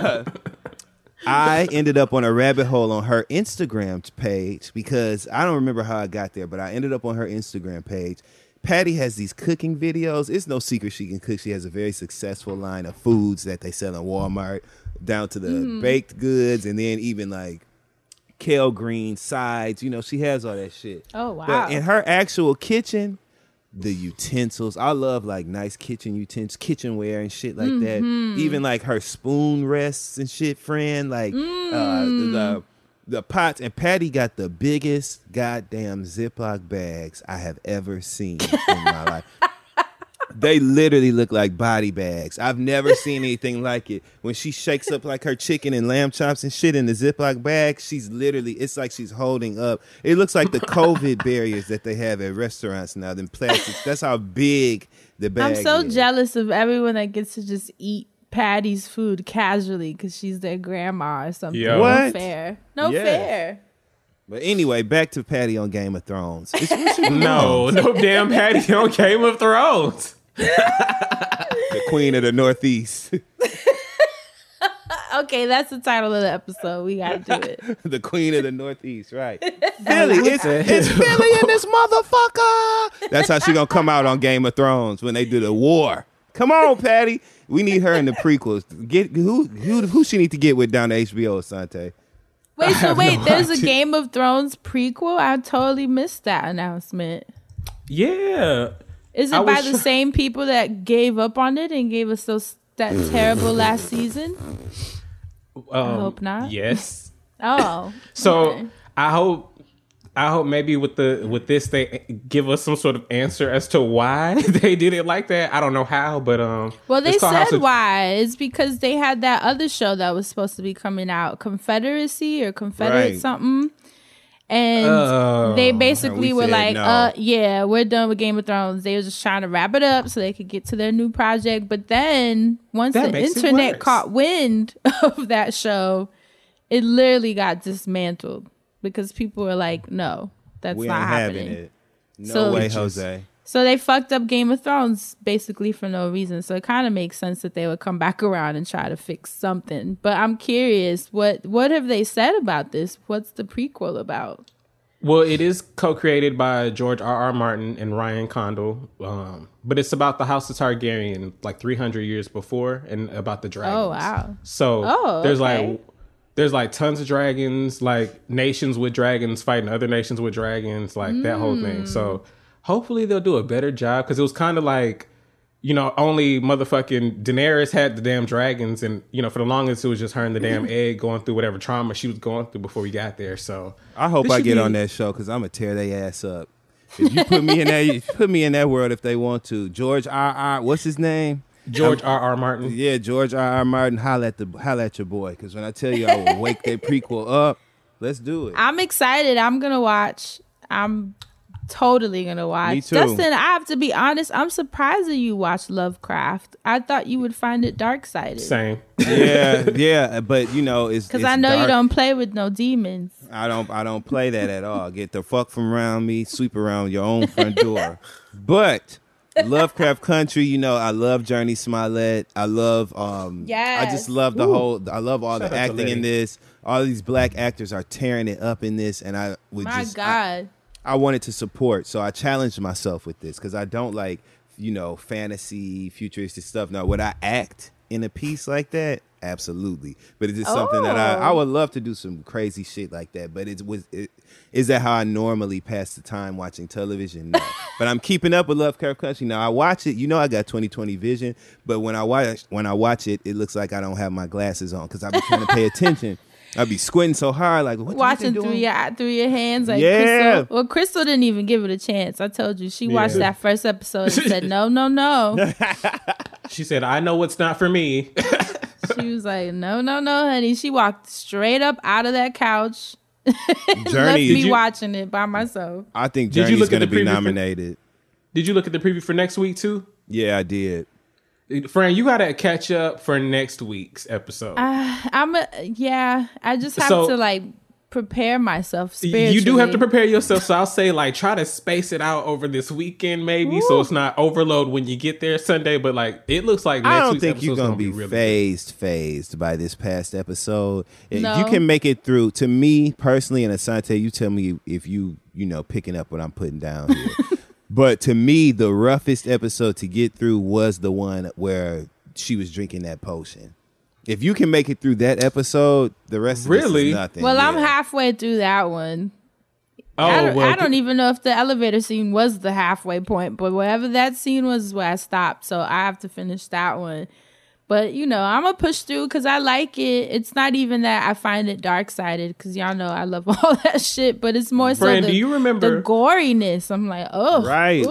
I ended up on a rabbit hole on her Instagram page because I don't remember how I got there, but I ended up on her Instagram page. Patty has these cooking videos. It's no secret she can cook. She has a very successful line of foods that they sell in Walmart, down to the baked goods, and then even like kale green sides. You know, she has all that shit. Oh, wow. But in her actual kitchen, the utensils, I love like nice kitchen utensils, kitchenware and shit like that. Even like her spoon rests and shit, friend. Like the pots. And Patty got the biggest goddamn Ziploc bags I have ever seen in my life. They literally look like body bags. I've never seen anything like it. When she shakes up like her chicken and lamb chops and shit in the Ziploc bag, she's literally, it's like she's holding up. It looks like the COVID barriers that they have at restaurants now, them plastics. That's how big the bag I'm so is. jealous of everyone that gets to just eat Patty's food casually because she's their grandma or something. Yo. No What? fair. No Yeah. fair. But anyway, back to Patty on Game of Thrones. No damn Patty on Game of Thrones. The queen of the Northeast. Okay, that's the title of the episode. We gotta do it. The queen of the Northeast, right. Philly, it's Philly in this motherfucker. That's how she gonna come out on Game of Thrones when they do the war. Come on, Patty. We need her in the prequels. Get who she need to get with down to HBO, Asante. Wait, there's a Game of Thrones prequel? I totally missed that announcement. Yeah. Is it by the same people that gave up on it and gave us that terrible last season? I hope not. Yes. Oh. So okay. I hope maybe with this they give us some sort of answer as to why they did it like that. I don't know how, but well, they it's called said why. It's because they had that other show that was supposed to be coming out, Confederacy or Confederate something. And they basically were like, no. yeah, we're done with Game of Thrones. They were just trying to wrap it up so they could get to their new project. But then once the internet caught wind of that show, it literally got dismantled because people were like, no, that's We not ain't happening. having it. No way, Jose. So they fucked up Game of Thrones basically for no reason. So it kind of makes sense that they would come back around and try to fix something. But I'm curious, what have they said about this? What's the prequel about? Well, it is co-created by George R.R. Martin and Ryan Condal, but it's about the House of Targaryen, like 300 years before, and about the dragons. Oh, wow. So there's like tons of dragons, like nations with dragons fighting other nations with dragons, like that whole thing. So hopefully they'll do a better job because it was kind of like only motherfucking Daenerys had the damn dragons, and for the longest it was just her and the damn egg going through whatever trauma she was going through before we got there. So I hope I get on that show because I'm gonna tear their ass up. If you put me in that, put me in that world if they want to. George R. What's his name? George R. Martin. Yeah, George R. Martin. Holla at your boy. Because when I tell you I will wake that prequel up, let's do it. I'm excited. I'm gonna watch. I'm totally gonna watch. Me too. Dustin, I have to be honest. I'm surprised that you watched Lovecraft. I thought you would find it dark-sided. Same. Yeah, but it's because I know dark. you don't play with no demons. I don't play that at all. Get the fuck from around me. Sweep around your own front door. But Lovecraft Country, I love Journey Smollett. I love yes. I just love I love all the acting in this. All these black actors are tearing it up in this, and I would I wanted to support, so I challenged myself with this because I don't like, fantasy, futuristic stuff. Now, would I act in a piece like that? Absolutely. But it's just something that I would love to do some crazy shit like that. But is that how I normally pass the time watching television? No. But I'm keeping up with Lovecraft Country. Now, I watch it. I got 20/20 vision. But when I watch it, it looks like I don't have my glasses on because I be trying to pay attention. I'd be squinting so hard, like watching through your hands, like yeah. Crystal. Well, Crystal didn't even give it a chance. I told you she watched that first episode and said no. She said, "I know what's not for me." She was like, no, honey. She walked straight up out of that couch. Journey, left me watching it by myself. I think Journey's going to be nominated. Did you look at the preview for next week too? Yeah, I did. Fran, you got to catch up for next week's episode. I just have to prepare myself spiritually. You do have to prepare yourself. So I'll say try to space it out over this weekend maybe. So it's not overload when you get there Sunday. But it looks like next week's episode you're going to be really phased by this past episode. No. You can make it through. To me personally, and Asante, you tell me if you picking up what I'm putting down here. But to me, the roughest episode to get through was the one where she was drinking that potion. If you can make it through that episode, the rest of this is nothing. Well, I'm halfway through that one. I don't even know if the elevator scene was the halfway point, but whatever that scene was is where I stopped. So I have to finish that one. But, I'm going to push through because I like it. It's not even that I find it dark-sided because y'all know I love all that shit. But it's more so do you remember the goriness. I'm like, oh, right.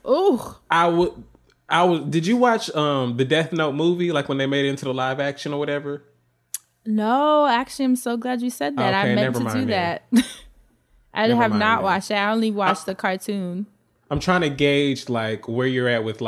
Oof. Did you watch the Death Note movie, when they made it into the live action or whatever? No, actually, I'm so glad you said that. Okay, I meant to do that. I have not watched it. I only watched the cartoon. I'm trying to gauge where you're at with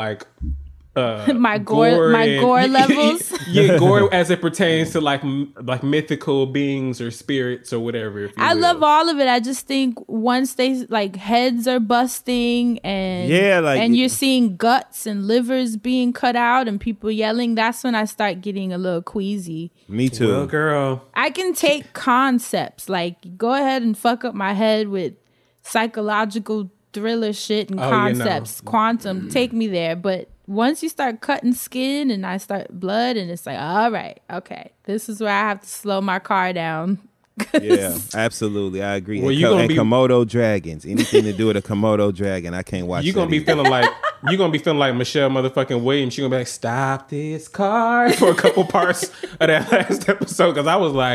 my gore levels. Yeah, gore as it pertains to mythical beings or spirits or whatever. I love all of it. I just think once they heads are busting and and you're seeing guts and livers being cut out and people yelling, that's when I start getting a little queasy. Me too. Well, girl, I can take concepts go ahead and fuck up my head with psychological thriller shit and concepts. Quantum, take me there, but once you start cutting skin and I start blood and it's all right, okay, this is where I have to slow my car down. Yeah, absolutely, I agree. Well, Komodo dragons, anything to do with a Komodo dragon, I can't watch. You're gonna be feeling like Michelle motherfucking Williams. You're gonna be like, stop this car for a couple parts of that last episode because I was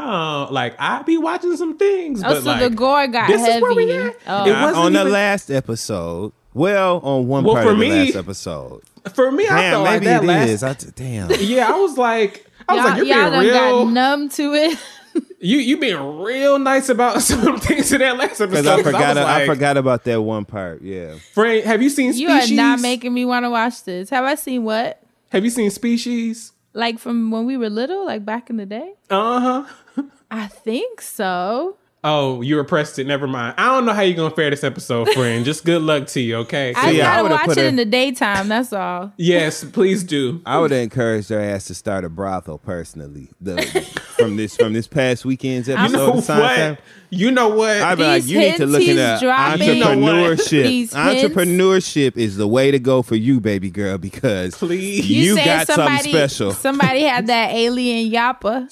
I be watching some things. But so the gore got this heavy. Is where we at. Oh. It wasn't on the last episode. Well, on one part of the last episode. For me, I felt maybe that it last. Is. Damn. Yeah, I was like, you're being y'all real. Got numb to it. You being real nice about some things in that last episode. Because I forgot about that one part. Yeah. Frank, have you seen Species? You are not making me want to watch this. Have I seen what? Have you seen Species? From when we were little, back in the day? I think so. Oh, you repressed it. Never mind. I don't know how you're going to fare this episode, friend. Just good luck to you, okay? I gotta watch it in the daytime, that's all. Yes, please do. I would encourage their ass to start a brothel personally. From this past weekend's episode. You know what? I'd be like, you need to look into entrepreneurship. Entrepreneurship is the way to go for you, baby girl, because you got something special. Somebody had that alien yappa.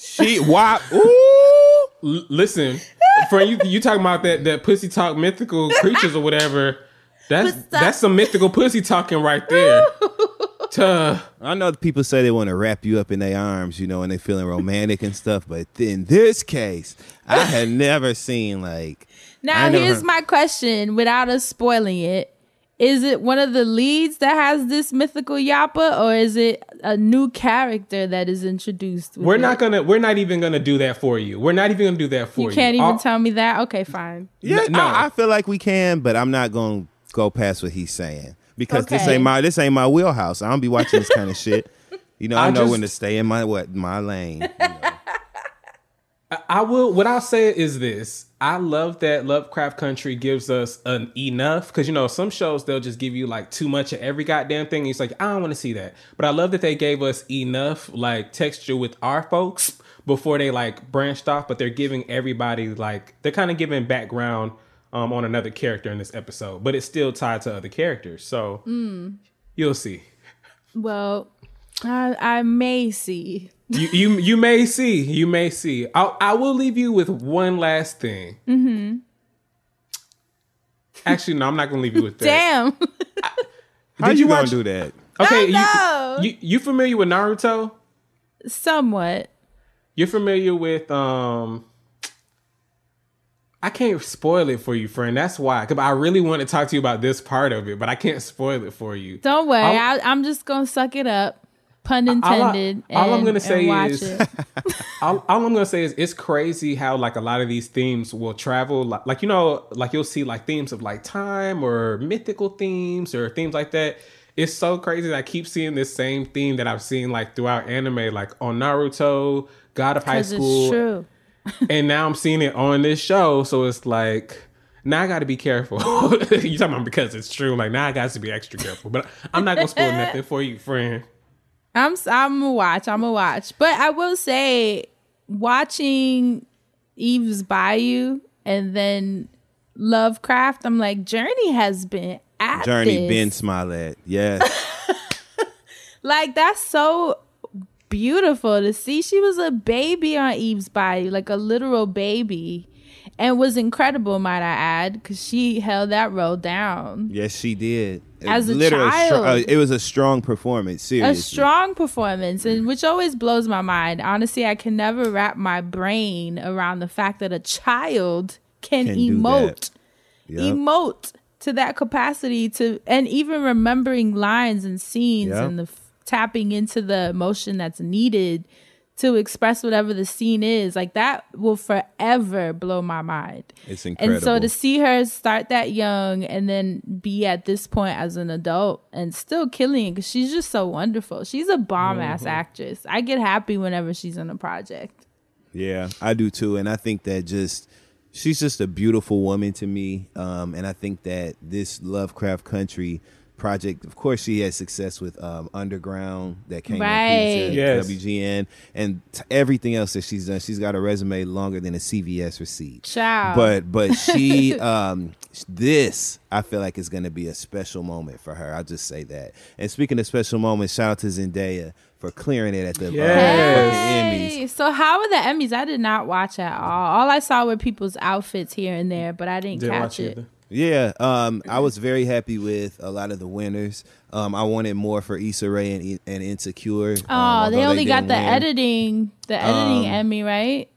Listen, friend, you talking about that pussy talk mythical creatures or whatever. That's some mythical pussy talking right there. I know people say they want to wrap you up in their arms, you know, and they feeling romantic and stuff. But in this case, I had never seen like. Now, here's my question without us spoiling it. Is it one of the leads that has this mythical Yappa, or is it a new character that is introduced? We're not even gonna do that for you. We're not even gonna do that for you. You can't even tell me that? Okay, fine. Yeah, No. I feel like we can, but I'm not gonna go past what he's saying because this Okay. ain't my wheelhouse. I don't be watching this kind of shit. You know, I know just- when to stay in my lane. You know. What I'll say is this. I love that Lovecraft Country gives us an enough, because, you know, some shows, they'll just give you like too much of every goddamn thing. It's like, I don't want to see that. But I love that they gave us enough like texture with our folks before they like branched off, but they're giving everybody like, they're kind of giving background on another character in this episode, but it's still tied to other characters. So you'll see. Well, I may see. You may see. You may see. I will leave you with one last thing. Mm-hmm. Actually, no, I'm not going to leave you with that. Damn. How Did you you gonna watch- do that? Okay, I know. you familiar with Naruto? Somewhat. You're familiar with I can't spoil it for you, friend. That's why. 'Cause I really want to talk to you about this part of it, but I can't spoil it for you. Don't worry. I'm just going to suck it up. Pun intended. All I'm and- gonna say and watch is- it. all I'm gonna say is it's crazy how like a lot of these themes will travel, like you know, like you'll see like themes of like time or mythical themes or themes like that. It's so crazy that I keep seeing this same theme that I've seen like throughout anime, like on Naruto, God of High 'Cause School, it's true. and now I'm seeing it on this show. So it's like, now I got to be careful. You talking about because it's true? Like now I got to be extra careful. But I'm not gonna spoil nothing for you, friend. I'm gonna watch. But I will say, watching Eve's Bayou and then Lovecraft, I'm like, Journey has been at Journey this. Ben Smollett. Yes. Like, that's so beautiful to see. She was a baby on Eve's Bayou, like a literal baby, and was incredible, might I add, because she held that role down. Yes, she did. As a Literally child. it was a strong performance. Seriously. A strong performance, and which always blows my mind. Honestly, I can never wrap my brain around the fact that a child can Can do emote, that. Yep. emote to that capacity, to and even remembering lines and scenes Yep. and the tapping into the emotion that's needed to express whatever the scene is. Like, that will forever blow my mind. It's incredible. And so to see her start that young and then be at this point as an adult and still killing, because she's just so wonderful. She's a bomb ass actress. I get happy whenever she's in a project. Yeah, I do too. And I think that she's just a beautiful woman to me. And I think that this Lovecraft Country project, of course, she had success with Underground that came on Right. Yes. WGN, and everything else that she's done. She's got a resume longer than a CVS receipt. Ciao. But she this I feel like is going to be a special moment for her. I'll just say that. And speaking of special moments, shout out to Zendaya for clearing it at the Yes. fucking Emmys. Hey, so how were the Emmys? I did not watch at all. All I saw were people's outfits here and there, but I didn't Didn't catch watch it. either. Yeah, I was very happy with a lot of the winners. I wanted more for Issa Rae and Insecure. Oh, although they only got didn't the win. editing Emmy, right?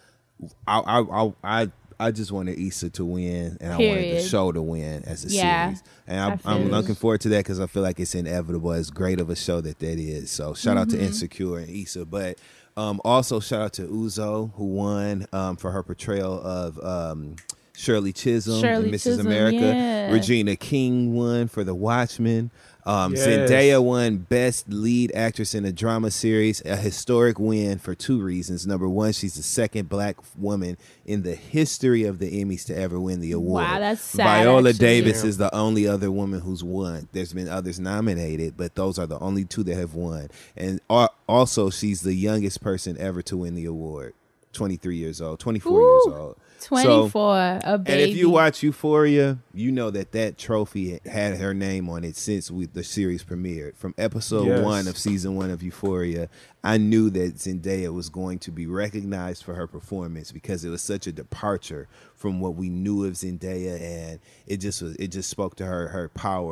I just wanted Issa to win, and I wanted Period. the show to win as a Yeah, series. I And feel I'm you. looking forward to that because I feel like it's inevitable, as great of a show that is. So shout out to Insecure and Issa, but also shout out to Uzo, who won for her portrayal of Shirley Chisholm Shirley in Mrs. Chisholm, America. yeah. Regina King won for The Watchmen. Yes. Zendaya won Best Lead Actress in a Drama Series, a historic win for two reasons. Number one, she's the second black woman in the history of the Emmys to ever win the award. Wow, that's sad, Viola actually. Davis is the only other woman who's won. There's been others nominated, but those are the only two that have won. And also, she's the youngest person ever to win the award. 23 years old, 24 years old. 24, a baby. And if you watch Euphoria, you know that trophy had her name on it since the series premiered. From episode Yes. 1 of season 1 of Euphoria, I knew that Zendaya was going to be recognized for her performance because it was such a departure from what we knew of Zendaya, and it just spoke to her power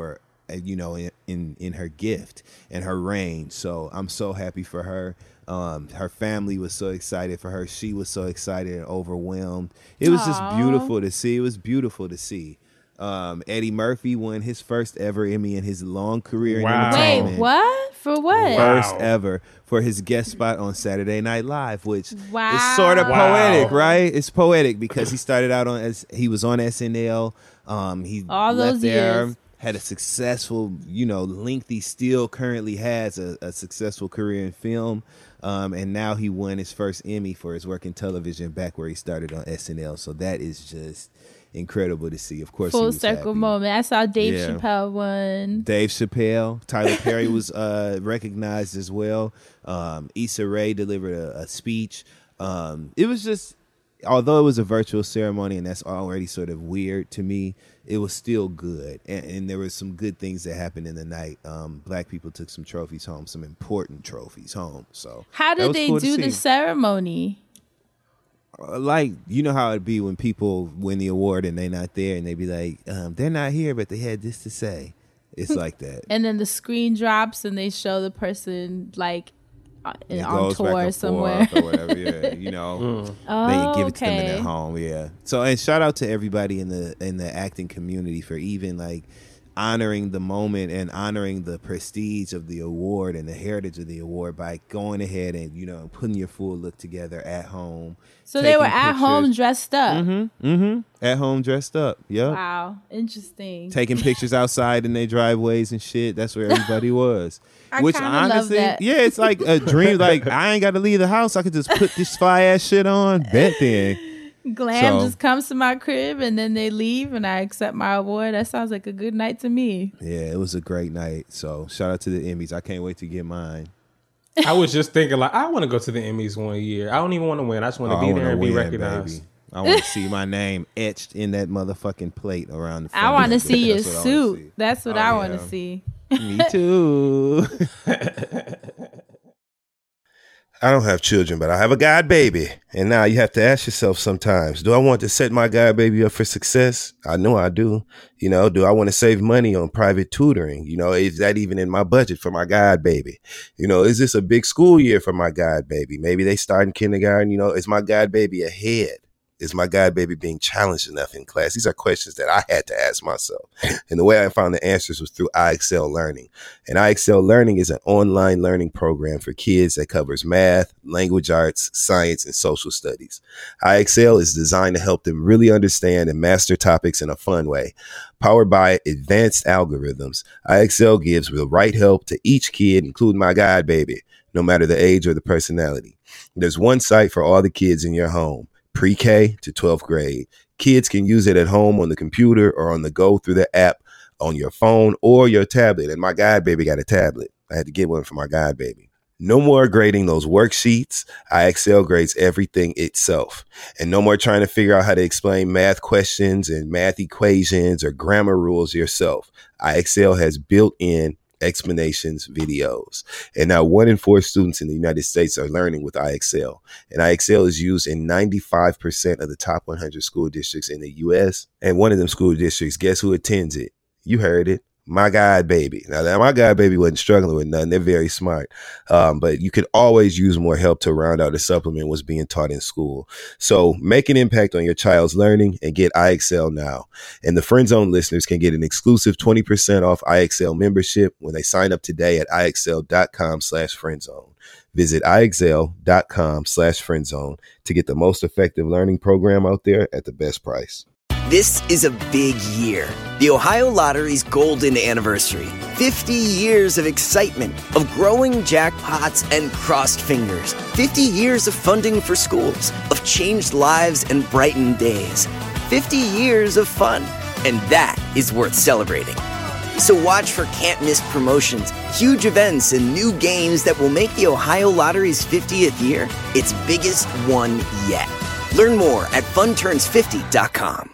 in her gift and her reign. So I'm so happy for her. Her family was so excited for her. She was so excited and overwhelmed. It was just beautiful to see. It was beautiful to see. Eddie Murphy won his first ever Emmy in his long career in entertainment. Wait, what? For what? First ever for his guest spot on Saturday Night Live, which is sort of poetic, right? It's poetic because he started out he was on SNL. He all left those there, years. had a successful, lengthy, still currently has a successful career in film. And now he won his first Emmy for his work in television back where he started on SNL. So that is just incredible to see. Of course, full circle happy. moment. I saw Dave Chappelle won. Dave Chappelle, Tyler Perry was recognized as well. Issa Rae delivered a speech. It was just, although it was a virtual ceremony, and that's already sort of weird to me, it was still good. And there were some good things that happened in the night. Black people took some trophies home, some important trophies home. So how did they do the ceremony? Like, you know how it'd be when people win the award and they're not there, and they be like, they're not here, but they had this to say. It's like that. And then the screen drops and they show the person like on tour somewhere or whatever. Yeah, they give it to them in their home. Yeah. So, and shout out to everybody in the acting community for even like honoring the moment and honoring the prestige of the award and the heritage of the award by going ahead and putting your full look together at home. So they were at home dressed up. At home dressed up. Yep. Wow, interesting. Taking pictures outside in their driveways and shit. That's where everybody was. Which honestly, love that. Yeah, it's like a dream. Like, I ain't got to leave the house. I could just put this fly ass shit on. Bet then. Glam just comes to my crib and then they leave and I accept my award. That sounds like a good night to me. Yeah, it was a great night. So shout out to the Emmys. I can't wait to get mine. I was just thinking, like, I want to go to the Emmys one year. I don't even want to win. I just want to be there and be recognized. Baby. I want to see my name etched in that motherfucking plate around the front. I want to see your suit. That's what I want to see. Me too. I don't have children, but I have a god baby. And now you have to ask yourself sometimes, do I want to set my god baby up for success? I know I do. Do I want to save money on private tutoring? Is that even in my budget for my god baby? Is this a big school year for my god baby? Maybe they start in kindergarten. Is my god baby ahead? Is my god baby being challenged enough in class? These are questions that I had to ask myself. And the way I found the answers was through iExcel Learning. And iExcel Learning is an online learning program for kids that covers math, language arts, science, and social studies. iExcel is designed to help them really understand and master topics in a fun way. Powered by advanced algorithms, iExcel gives the right help to each kid, including my god baby, no matter the age or the personality. There's one site for all the kids in your home. Pre-K to 12th grade. Kids can use it at home on the computer or on the go through the app on your phone or your tablet. And my god baby got a tablet. I had to get one for my god baby. No more grading those worksheets. iExcel grades everything itself. And no more trying to figure out how to explain math questions and math equations or grammar rules yourself. iExcel has built-in explanations videos. And now 1 in 4 students in the United States are learning with iExcel. And iExcel is used in 95% of the top 100 school districts in the U.S. And one of them school districts, guess who attends it? You heard it. My god baby. Now, my god baby wasn't struggling with nothing. They're very smart. But you could always use more help to round out or supplement what's being taught in school. So make an impact on your child's learning and get iExcel now. And the Friend Zone listeners can get an exclusive 20% off iExcel membership when they sign up today at iExcel.com/friendzone. Visit iExcel.com/friendzone to get the most effective learning program out there at the best price. This is a big year. The Ohio Lottery's golden anniversary. 50 years of excitement, of growing jackpots and crossed fingers. 50 years of funding for schools, of changed lives and brightened days. 50 years of fun. And that is worth celebrating. So watch for can't-miss promotions, huge events, and new games that will make the Ohio Lottery's 50th year its biggest one yet. Learn more at funturns50.com.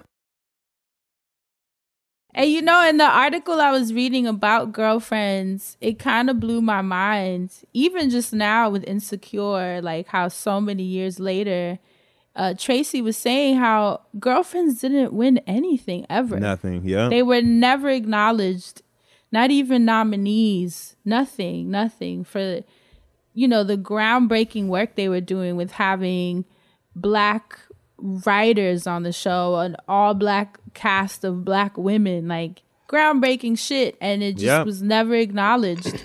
And in the article I was reading about girlfriends, it kind of blew my mind. Even just now with Insecure, like how so many years later, Tracy was saying how girlfriends didn't win anything ever. Nothing, yeah. They were never acknowledged. not even nominees, nothing for, you know, the groundbreaking work they were doing with having Black writers on the show, an all Black cast of Black women, like groundbreaking shit, and it just was never acknowledged.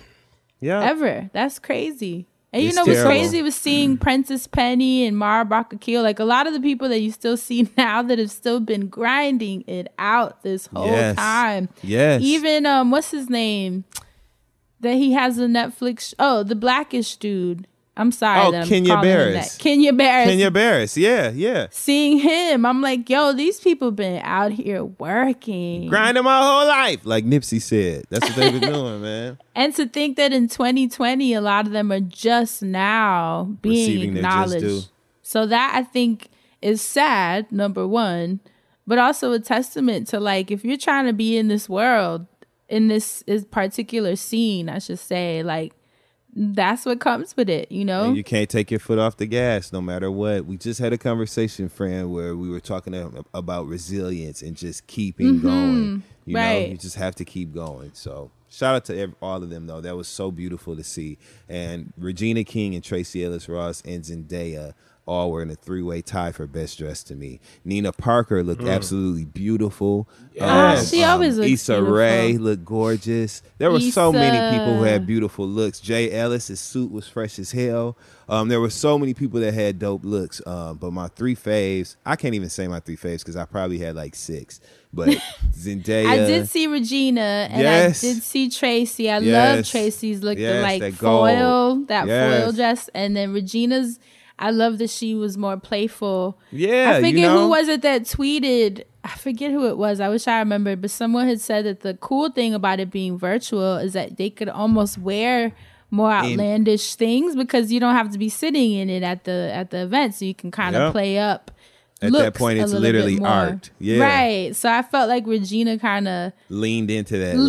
Ever. That's crazy. And you know what's crazy was seeing Prentice Penny and Mara Brock Akil, like a lot of the people that you still see now that have still been grinding it out this whole time. Yes. Even what's his name? That he has a Netflix the Blackish dude. I'm sorry. Oh, Kenya Barris. Kenya Barris. Yeah. Seeing him, I'm like, yo, these people been out here working. Grinding my whole life. Like Nipsey said. That's what they've been doing, man. And to think that in 2020, a lot of them are just now being Receiving acknowledged. So that I think is sad, number one, but also a testament to like, if you're trying to be in this world, in this particular scene, I should say, like, that's what comes with it, you know? And you can't take your foot off the gas no matter what. We just had a conversation, friend, where we were talking about resilience and just keeping going. You know, you just have to keep going. So shout out to all of them, though. That was so beautiful to see. And Regina King and Tracy Ellis Ross and Zendaya all were in a three-way tie for best dressed to me. Nina Parker looked absolutely beautiful. She always looks Issa beautiful. Rae looked gorgeous. There were so many people who had beautiful looks. Jay Ellis, his suit was fresh as hell. There were so many people that had dope looks. But my three faves, I can't even say my three faves because I probably had like six. But Zendaya. I did see Regina and I did see Tracy. I love Tracy's look, the like foil dress. And then Regina's, I love that she was more playful. Yeah, I forget who was it that tweeted. I forget who it was. I wish I remembered. But someone had said that the cool thing about it being virtual is that they could almost wear more outlandish things because you don't have to be sitting in it at the event. So you can kind of play up. At that point, it's literally art. Yeah. Right. So I felt like Regina kind of leaned into that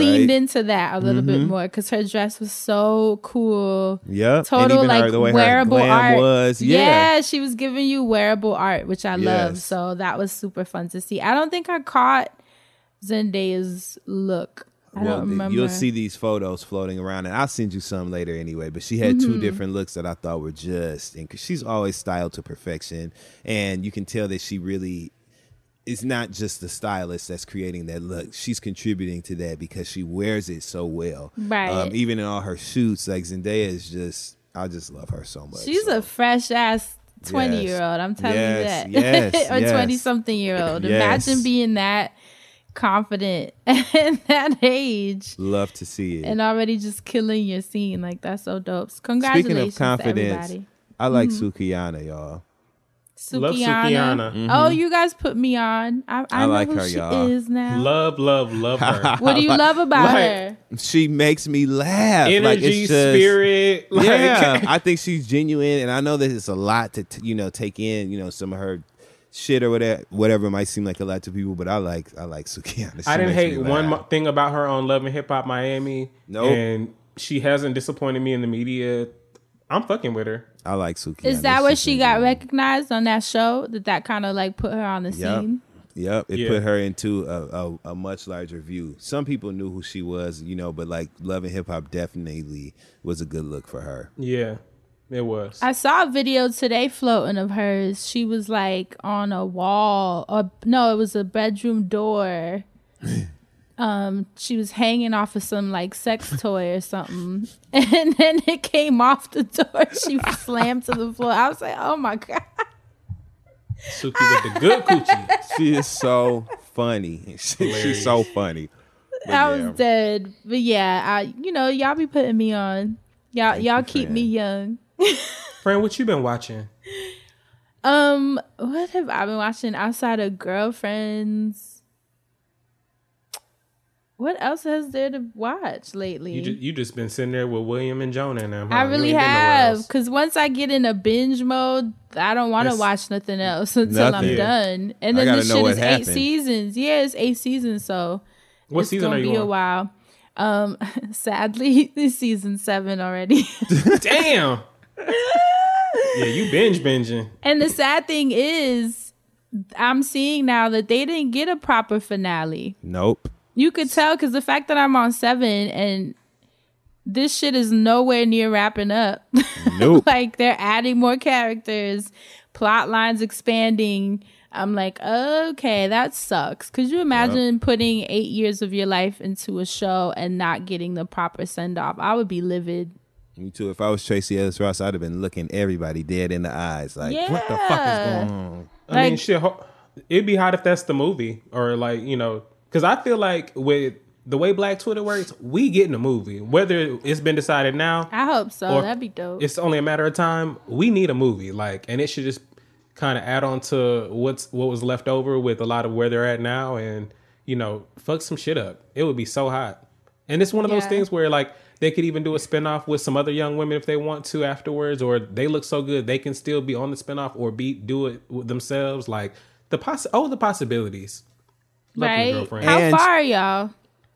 a little bit more because her dress was so cool. Yeah. Total like the way wearable her glam art. Was. Yeah, she was giving you wearable art, which I love. So that was super fun to see. I don't think I caught Zendaya's look. I don't remember. You'll see these photos floating around, and I'll send you some later anyway. But she had two different looks that I thought were just, and because she's always styled to perfection, and you can tell that she really is not just the stylist that's creating that look. She's contributing to that because she wears it so well. Right. Even in all her shoots, like Zendaya is just, I just love her so much. She's a fresh ass 20-year-old. I'm telling you that. Or 20-something-year-old. Imagine being that confident at that age. Love to see it. And already just killing your scene. Like, that's so dope. Congratulations. Speaking of confidence, to everybody. I like Sukiyana, y'all. Love Sukiyana. Oh, you guys put me on. I know like who her, she y'all. is now. Love her. What do you love about her? She makes me laugh. Energy, like, it's just, spirit. Like, yeah, I think she's genuine, and I know that it's a lot to take in. Some of her shit or whatever might seem like a lot to people, but I like Sukiyana. I didn't hate one thing about her on Love and Hip Hop Miami. Nope. And she hasn't disappointed me in the media. I'm fucking with her. I like Sukiyana. Is that where she got recognized on that show? That kind of like put her on the scene? Yep. It put her into a much larger view. Some people knew who she was, but like Love and Hip Hop definitely was a good look for her. Yeah, it was. I saw a video today floating of hers. She was like on a wall, or no, it was a bedroom door. She was hanging off of some like sex toy or something, and then it came off the door. She slammed to the floor. I was like, "Oh my god!" Suki with the good coochie. She is so funny. She's so funny. But I was dead, but yeah, y'all be putting me on. Y'all keep me young. Friend, what you been watching? What have I been watching outside of Girlfriends? What else has there to watch lately? You just been sitting there with William and Jonah and them. Huh? I really have, because once I get in a binge mode, I don't want to watch nothing else until I'm done. And then this shit is 8 seasons. Yeah, it's 8 seasons, so what season are you on? It's gonna be a while. Sadly, this season 7 already. Damn. Yeah, you binging. And the sad thing is, I'm seeing now that they didn't get a proper finale. Nope. You could tell because the fact that I'm on 7 and this shit is nowhere near wrapping up. Nope. Like they're adding more characters, plot lines expanding. I'm like, okay, that sucks. Could you imagine putting 8 years of your life into a show and not getting the proper send off? I would be livid. Me too. If I was Tracy Ellis Ross, I'd have been looking everybody dead in the eyes. Like, Yeah. what the fuck is going on? I mean, Like- shit. It'd be hot if that's the movie, or like, you know, because I feel like with the way Black Twitter works, we get in a movie. Whether it's been decided now, I hope so. or That'd be dope. it's only a matter of time. We need a movie, like, and it should just kind of add on to what was left over with a lot of where they're at now, and you know, fuck some shit up. It would be so hot, and it's one of those Yeah. things where like they could even do a spinoff with some other young women if they want to afterwards, or they look so good they can still be on the spinoff or do it with themselves. Like the possibilities. Love your Right? girlfriend. How And- far are y'all?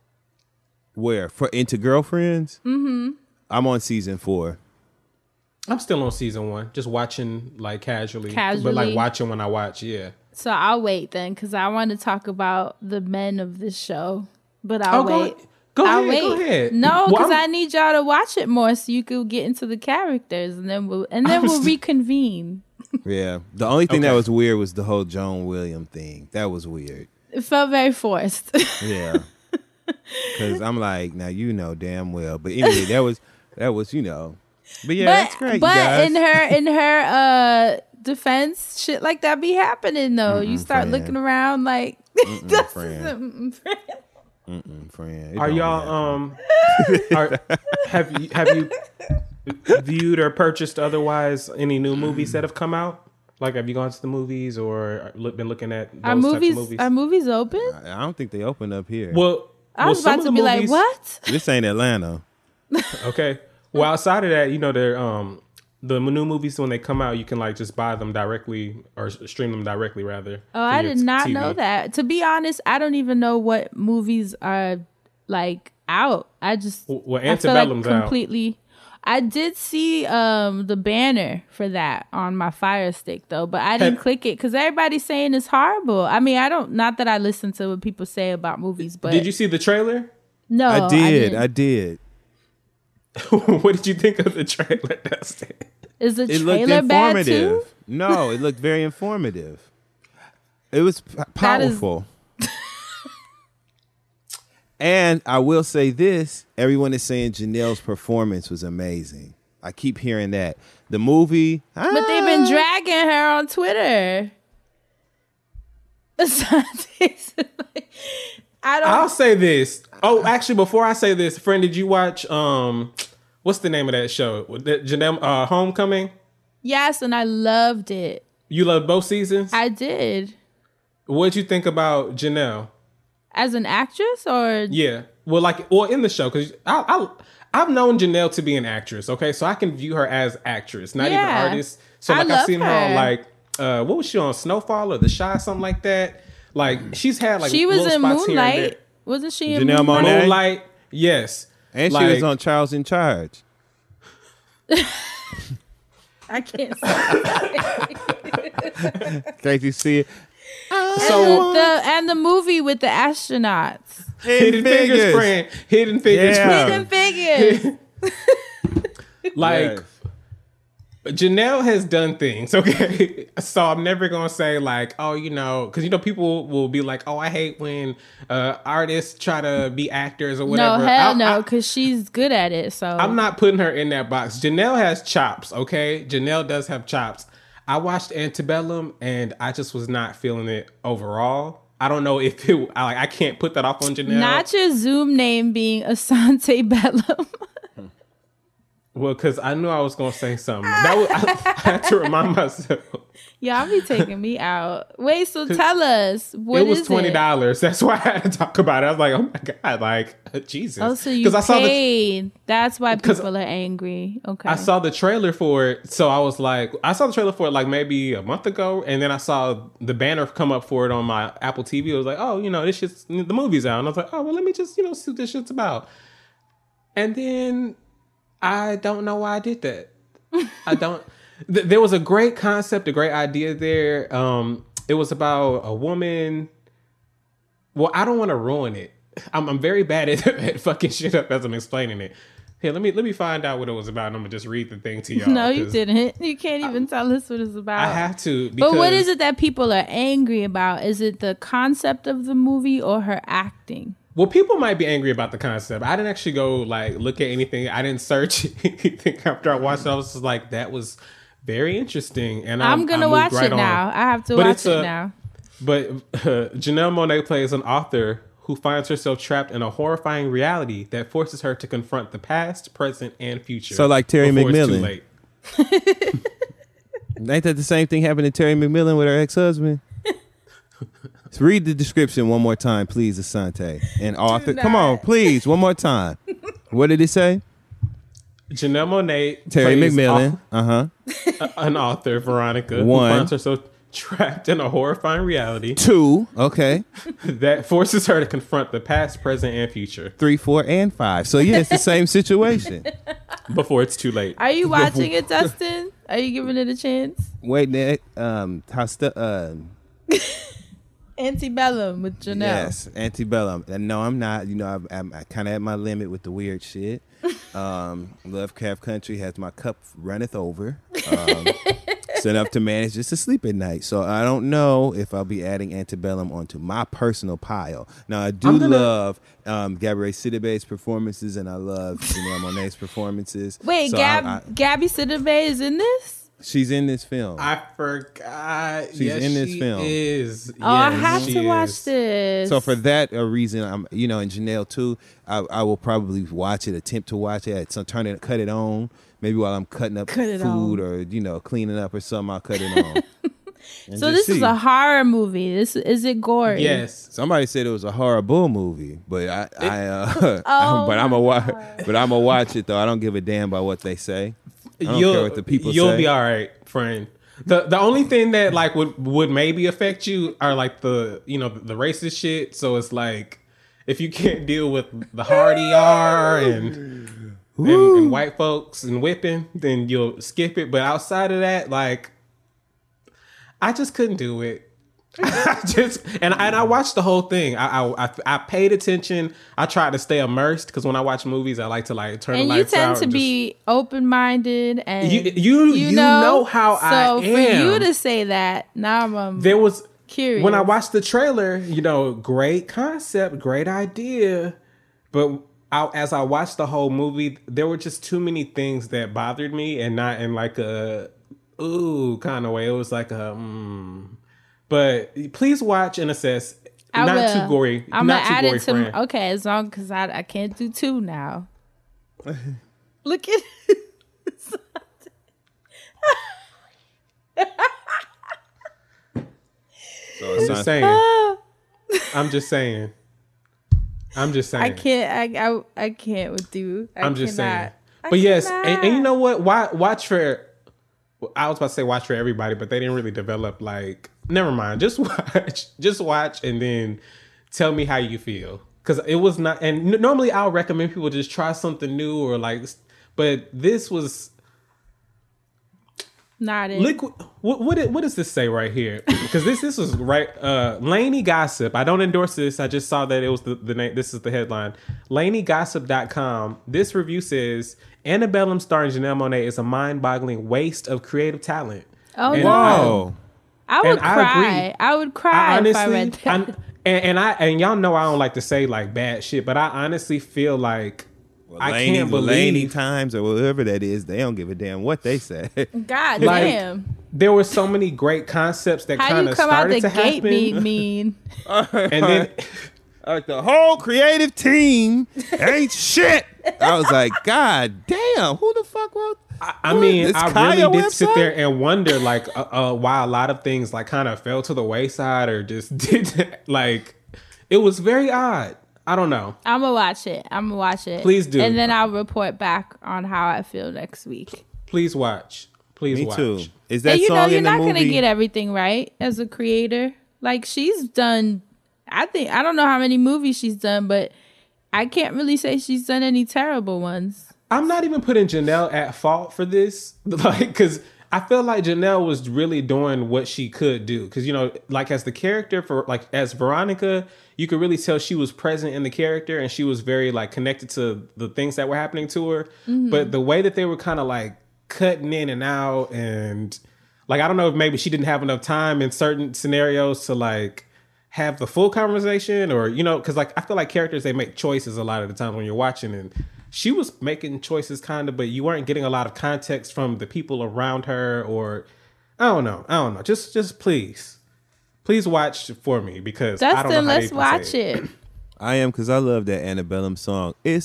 Where? For Into Girlfriends? Mm-hmm. I'm on season 4. I'm still on season 1, just watching like casually, but Casually. like watching when I watch. Yeah. So I'll wait then because I want to talk about the men of this show. But I'll wait. Go I'll ahead. Go ahead. No, Well, because I'm- I need y'all to watch it more so you could get into the characters, and then we'll reconvene. Yeah. The only thing that Okay. was weird was the whole Joan Williams thing. That was weird. It felt very forced. Yeah. Because I'm like, now you know damn well. But anyway, that was, you know. But yeah, that's great, but you guys. in her defense, shit like that be happening though. You start friend. looking around like that's friend. Friend. It Are don't y'all happen. have you viewed or purchased otherwise any new movies that have come out? Like, have you gone to the movies or been looking at those Our types movies, of movies? are movies open? I don't think they opened up here. Well, I was some about of to the be like, movies- what? This ain't Atlanta. Okay. Well, outside of that, you know, they're the new movies when they come out, you can like just buy them directly or stream them directly rather. Oh, I to your did not TV. know that. To be honest, I don't even know what movies are like out. I just Well, I feel like Antebellum's out. completely. I did see the banner for that on my Fire Stick though, but I didn't click it because everybody's saying it's horrible. I mean, I don't. Not that I listen to what people say about movies, but Did you see the trailer? No, I did. didn't. I did. What did you think of the trailer, Dustin? Is the It looked trailer bad informative. too? No, it looked very informative. It was That is- powerful. And I will say this, everyone is saying Janelle's performance was amazing. I keep hearing that. The movie, But they've been dragging her on Twitter. I don't. I'll say this. Oh, actually, before I say this, friend, did you watch what's the name of that show? Janelle Homecoming? Yes, and I loved it. You loved both seasons? I did. What'd you think about Janelle? As an actress, or Yeah. Well, in the show, because I've known Janelle to be an actress, okay? So I can view her as actress, not even Yeah. artist. So I like I've love seen her on her. like what was she on? Snowfall or The Shy, something like that. Like she's had like she was little in spots here and Moonlight. there. Wasn't she in Janelle Moonlight? Monáe? Moonlight, yes. and she Like- was on Charles in Charge. I can't say. Can't you see it? So and the movie with the astronauts. Hidden Figures, friend. Hidden Figures, Yeah. friend. Hidden Figures. Like Janelle has done things, okay? So I'm never gonna say like, oh, you know, because you know people will be like, oh, I hate when artists try to be actors or whatever. No, hell no, because she's good at it. So I'm not putting her in that box. Janelle has chops, okay? Janelle does have chops. I watched Antebellum and I just was not feeling it overall. I don't know if I can't put that off on Janelle. Not your Zoom name being Asante Bellum. Well, because I knew I was gonna say something. I had to remind myself. Y'all be taking me out. Wait, so tell us. What it was is $20. That's why I had to talk about it. I was like, oh my God, like, Jesus. Oh, so you I saw paid. That's why 'cause people are angry. Okay. I saw the trailer for it. So I was like, I saw the trailer for it like maybe a month ago. And then I saw the banner come up for it on my Apple TV. I was like, oh, you know, this shit's, the movie's out. And I was like, oh, well, let me just, you know, see what this shit's about. And then I don't know why I did that. I don't. There was a great concept, a great idea there. It was about a woman. Well, I don't want to ruin it. I'm very bad at fucking shit up as I'm explaining it. Here, let me find out what it was about, and I'm gonna just read the thing to y'all. No, you didn't. You can't even tell us what it's about. I have to. But what is it that people are angry about? Is it the concept of the movie or her acting? Well, people might be angry about the concept. I didn't actually go like look at anything. I didn't search anything after I watched it. I was just like, that was very interesting, and I'm gonna watch it now. I have to watch it now. But Janelle Monáe plays an author who finds herself trapped in a horrifying reality that forces her to confront the past, present, and future. So like Terry before McMillan. It's too late. Ain't that the same thing happened to Terry McMillan with her ex-husband? So read the description one more time, please, Asante. And author. Come on, please, one more time. What did it say? Janelle Monáe, Terry McMillan, an author, Veronica, One. who finds herself trapped in a horrifying reality. 2, okay. That forces her to confront the past, present, and future. 3, 4, and 5. So yeah, it's the same situation. Before it's too late. Are you watching it, Dustin? Are you giving it a chance? Wait, Nick. Antebellum with Janelle. Yes, Antebellum. And no, I'm not. You know, I'm kind of at my limit with the weird shit. Lovecraft Country has my cup runneth over. It's enough to manage just to sleep at night. So I don't know if I'll be adding Antebellum onto my personal pile. Now, I do love Gabrielle Sidibe's performances, and I love Janelle Monáe's performances. Wait, so Gabby Sidibe is in this? She's in this film. I forgot. She's in this film. Is. Oh, I have to watch this. So for that reason, I'm, and Janelle too. I will probably watch it, attempt to watch it, cut it on. Maybe while I'm cutting up food or cleaning up or something, I'll cut it on. So this is a horror movie. Is it gory? Yes. Somebody said it was a horrible movie, but I'm gonna watch it though. I don't give a damn about what they say. I don't care what the people say. You'll be all right, friend. The only thing that like would maybe affect you are like the the racist shit. So it's like if you can't deal with the hard ER and white folks and whipping, then you'll skip it. But outside of that, like I just couldn't do it. I watched the whole thing. I paid attention. I tried to stay immersed because when I watch movies, I like to like turn the lights out. And you tend to be open-minded, and you know how I am. So for you to say that, now I'm there was curious. When I watched the trailer, great concept, great idea, but as I watched the whole movie, there were just too many things that bothered me, and not in like a ooh kind of way. It was like a But please watch and assess. Not too gory. I'm not gonna too add gory, it to friend. okay, as long because I can't do 2 now. Look at I'm just saying. I'm just saying. I can't with you. I'm just saying. But yes, and you know what? Watch for. I was about to say watch for everybody, but they didn't really develop like. Never mind. Just watch, and then tell me how you feel. Because it was not. And normally I'll recommend people just try something new or like. But this was. Not it. Liquid. What does this say right here? Because this was right. Lainey Gossip. I don't endorse this. I just saw that it was the name. This is the headline. LaineyGossip.com. This review says Antebellum starring Janelle Monáe is a mind-boggling waste of creative talent. Oh, and whoa! I would cry. I would cry if I read that. And y'all know I don't like to say like bad shit, but I honestly feel like. I can't believe Laney Times or whatever that is. They don't give a damn what they say. God like, damn! There were so many great concepts that kind of started to happen. How you come out the gate being mean? And then the whole creative team ain't shit. I was like, God damn, who the fuck wrote? I mean, I really did sit there and wonder, like, why a lot of things like kind of fell to the wayside or just did like. It was very odd. I don't know. I'm gonna watch it. Please do. And then I'll report back on how I feel next week. Please watch. Me watch. too. Is that and song you're in the not movie? gonna get everything right as a creator. Like she's done. I don't know how many movies she's done, but I can't really say she's done any terrible ones. I'm not even putting Janelle at fault for this, like, because I feel like Janelle was really doing what she could do. Because, you know, like as the character for like as Veronica, you could really tell she was present in the character and she was very like connected to the things that were happening to her. Mm-hmm. But the way that they were kind of like cutting in and out, and like, I don't know if maybe she didn't have enough time in certain scenarios to like have the full conversation, or, you know, because like I feel like characters, they make choices a lot of the time when you're watching, and she was making choices kind of, but you weren't getting a lot of context from the people around her, or I don't know. Just please watch for me, because Dustin, I don't know how let's they watch say it. I am, because I love that Antebellum song. It's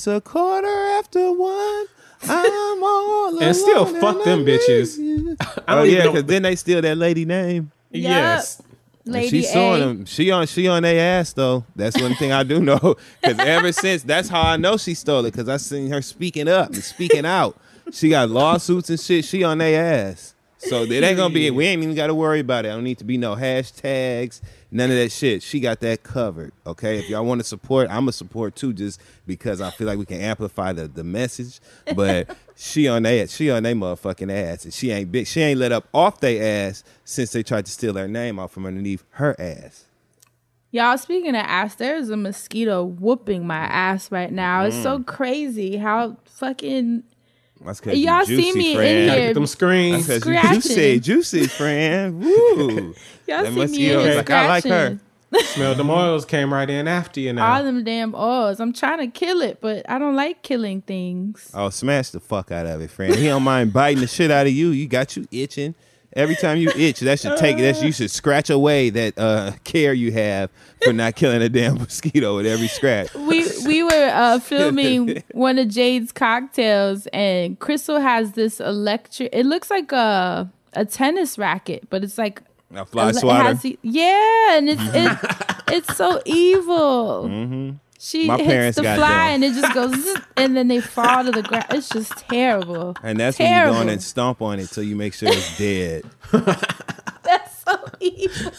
1:15. I'm all alone. And still fuck them bitches. Oh yeah, because then they steal that lady name. Yes. Lady She's suing A. them. She on their ass though. That's one thing I do know. Because ever since, that's how I know she stole it. Because I seen her speaking up and speaking out. She got lawsuits and shit. She on their ass. So it ain't gonna be. We ain't even got to worry about it. I don't need to be no hashtags. None of that shit. She got that covered. Okay. If y'all want to support, I'm a support too. Just because I feel like we can amplify the message. But she on they motherfucking ass, and she ain't big. She ain't let up off their ass since they tried to steal her name off from underneath her ass. Y'all, speaking of ass, there's a mosquito whooping my ass right now. It's so crazy how fucking... That's 'cause y'all you juicy, see me friend. in Gotta here get them screens. That's 'cause you scratching. juicy, friend. Woo. Y'all That see me mosquito in is here like, I like her. scratching. Smell them oils came right in after you now. All them damn oils. I'm trying to kill it, but I don't like killing things. Oh, smash the fuck out of it, friend. He don't mind biting the shit out of you. You got you itching. Every time you itch, that should take that. You should scratch away that care you have for not killing a damn mosquito with every scratch. We were filming one of Jade's cocktails, and Crystal has this electric. It looks like a tennis racket, but it's like A fly swatter. And it's so evil. Mm-hmm. She My hits parents the got fly them. and it just goes zzz, and then they fall to the ground. It's just terrible. And that's terrible. when you go in and stomp on it till you make sure it's dead. That's so evil.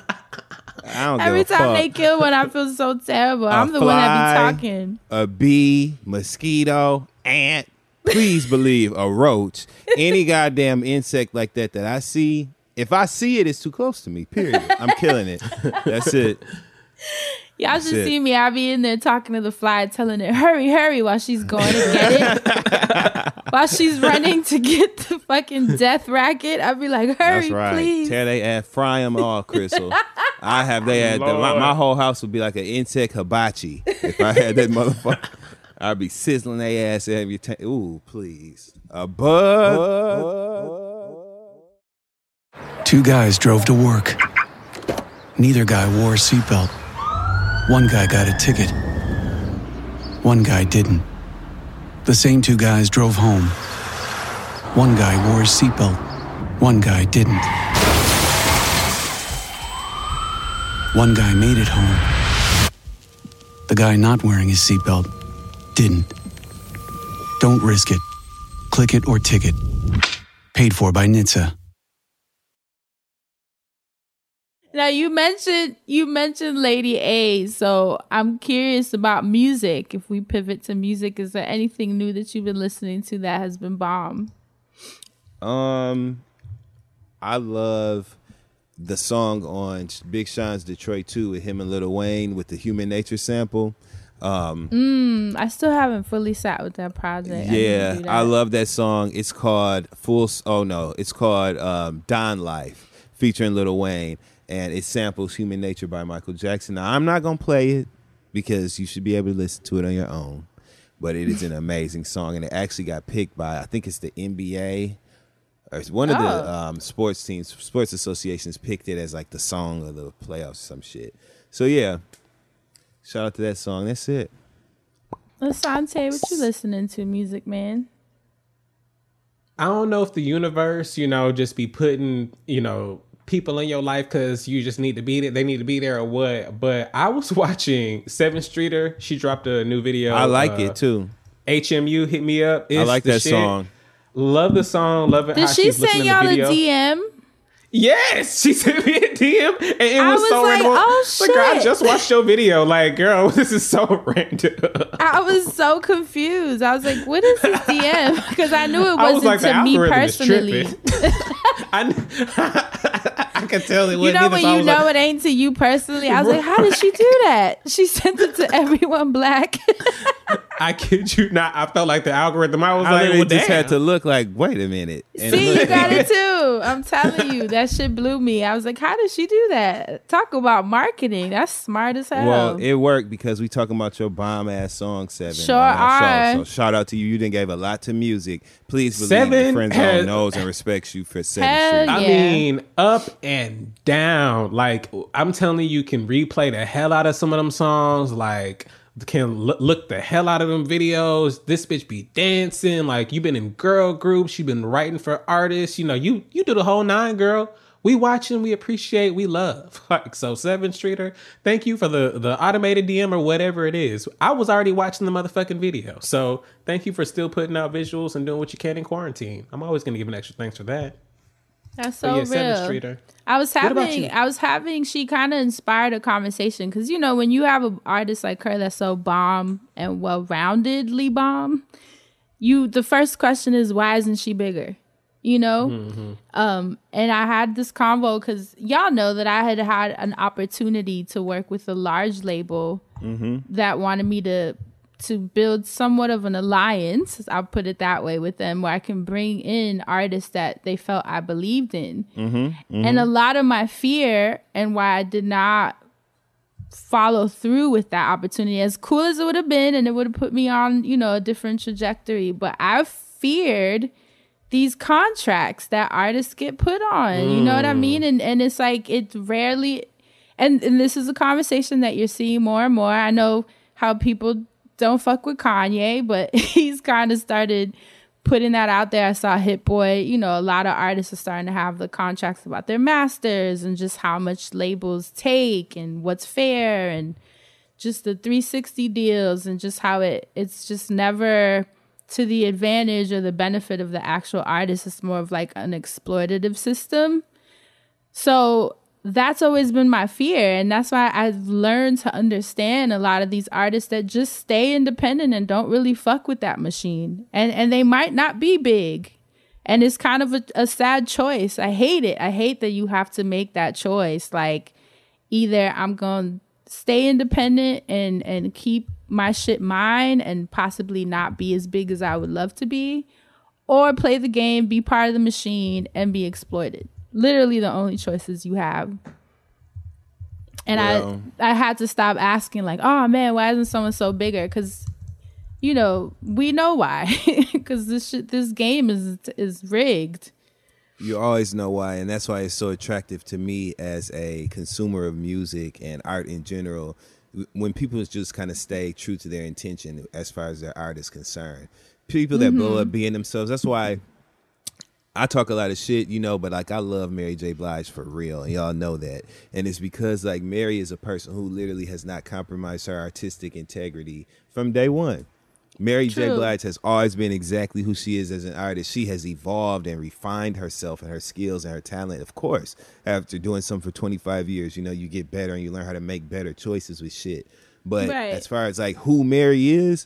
I don't Every give a time fuck. they kill one, I feel so terrible. I'm the one that be talking. A bee, mosquito, ant. Please believe a roach, any goddamn insect like that I see. If I see it, it's too close to me. Period. I'm killing it. That's it. Y'all That's should it. see me. I be in there talking to the fly, telling it, hurry, hurry, while she's going to get it. While she's running to get the fucking death racket, I'd be like, hurry, That's right. please. Tear they ass, fry them all, Crystal. I have they had my whole house would be like an insect hibachi if I had that motherfucker. I'd be sizzling their ass every time. Ooh, please. A bud. Two guys drove to work. Neither guy wore a seatbelt. One guy got a ticket. One guy didn't. The same two guys drove home. One guy wore a seatbelt. One guy didn't. One guy made it home. The guy not wearing his seatbelt didn't. Don't risk it. Click it or ticket. Paid for by NHTSA. Now you mentioned Lady A, so I'm curious about music. If we pivot to music, is there anything new that you've been listening to that has been bomb? I love the song on Big Sean's Detroit 2 with him and Lil Wayne with the Human Nature sample. I still haven't fully sat with that project. Yeah, I love that song. It's called it's called Don Life featuring Lil Wayne. And it samples Human Nature by Michael Jackson. Now, I'm not going to play it because you should be able to listen to it on your own. But it is an amazing song. And it actually got picked by, I think it's the NBA. Or it's one of the sports associations picked it as like the song of the playoffs or some shit. So, yeah. Shout out to that song. That's it. Asante, what you listening to, music man? I don't know if the universe, just be putting, people in your life because you just need to be there. They need to be there or what. But I was watching 7th Streeter. She dropped a new video. I like it too. HMU hit me up. I like that song. Love the song. Love it. Did how she she's send looking y'all in the a video. DM? Yes, she sent me a DM, and it I was so like, random. oh, Like, girl, I shit. just watched your video. Like, girl, this is so random. I was so confused. I was like, what is this DM? Because I knew it I was wasn't like, the to me algorithm is personally. tripping. I can tell it You wasn't know either, when so I you was know like, it ain't to you personally. I was like, how did she do that? She sent it to everyone black. I kid you not. I felt like the algorithm. I was I like, literally well, just damn. had to look like, wait a minute. And See, look- you got it too. I'm telling you, that shit blew me. I was like, how did she do that? Talk about marketing. That's smart as hell. Well, it worked because we talking about your bomb ass song 7 Sure on our are. show. So shout out to you. You done gave a lot to music. Please believe 7 the Friend Zone has- knows and respects you for 7 Hell Street. I yeah. mean, up and down. Like, I'm telling you, can replay the hell out of some of them songs. Like, can look the hell out of them videos. This bitch be dancing. Like, you been in girl groups. You been writing for artists. You know, you do the whole 9, girl. We watching, we appreciate, we love. Like, so 7 Streeter, thank you for the automated DM or whatever it is. I was already watching the motherfucking video. So thank you for still putting out visuals and doing what you can in quarantine. I'm always going to give an extra thanks for that. That's But so yeah, 7 real. Streeter. I was having, she kind of inspired a conversation because, you know, when you have an artist like her that's so bomb and well-roundedly bomb, the first question is, why isn't she bigger? You know? And I had this convo because y'all know that I had an opportunity to work with a large label that wanted me to build somewhat of an alliance, I'll put it that way, with them, where I can bring in artists that they felt I believed in. And a lot of my fear and why I did not follow through with that opportunity, as cool as it would have been, and it would have put me on, you know, a different trajectory, but I feared these contracts that artists get put on. You know what I mean? And it's like, it rarely, and this is a conversation that you're seeing more and more. I know how people don't fuck with Kanye, but he's kind of started putting that out there. I saw Hit Boy, you know, a lot of artists are starting to have the contracts about their masters and just how much labels take and what's fair and just the 360 deals and just how it's just never to the advantage or the benefit of the actual artist. It's more of like an exploitative system. So that's always been my fear, and that's why I've learned to understand a lot of these artists that just stay independent and don't really fuck with that machine, and they might not be big, and it's kind of a sad choice. I hate it. I hate that you have to make that choice. Like, either I'm gonna stay independent and keep my shit mine and possibly not be as big as I would love to be, or play the game, be part of the machine, and be exploited. Literally the only choices you have. And I had to stop asking, like, oh man, why isn't someone so bigger? Because, you know, we know why. Because this game is rigged. You always know why, and that's why it's so attractive to me as a consumer of music and art in general. When people just kind of stay true to their intention as far as their art is concerned. People that blow up being themselves. That's why I talk a lot of shit, you know, but like, I love Mary J. Blige for real, and y'all know that. And it's because like Mary is a person who literally has not compromised her artistic integrity from day one. Mary J. Blige has always been exactly who she is as an artist. She has evolved and refined herself and her skills and her talent. Of course, after doing something for 25 years, you know, you get better and you learn how to make better choices with shit. But as far as like who Mary is,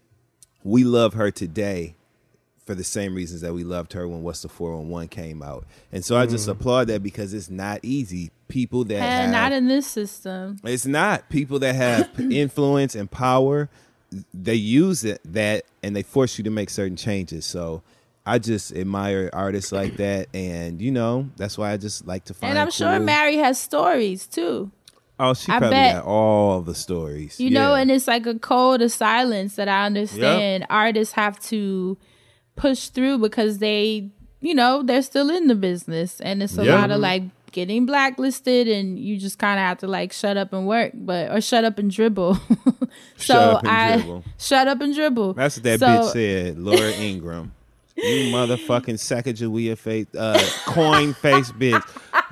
we love her today for the same reasons that we loved her when What's the 411 came out. And so I just applaud that, because it's not easy. People that have, not in this system. It's not. People that have influence and power, they use that and they force you to make certain changes. So I just admire artists like that, and you know, that's why I just like to find. And I'm sure Mary has stories too. Oh, she probably got all the stories. You know, and it's like a code of silence that I understand artists have to push through, because they, you know, they're still in the business, and it's a lot of like getting blacklisted, and you just kind of have to like shut up and work, or shut up and dribble. Shut up and dribble. That's what that bitch said, Laura Ingram. You motherfucking Sacagawea face, coin face bitch.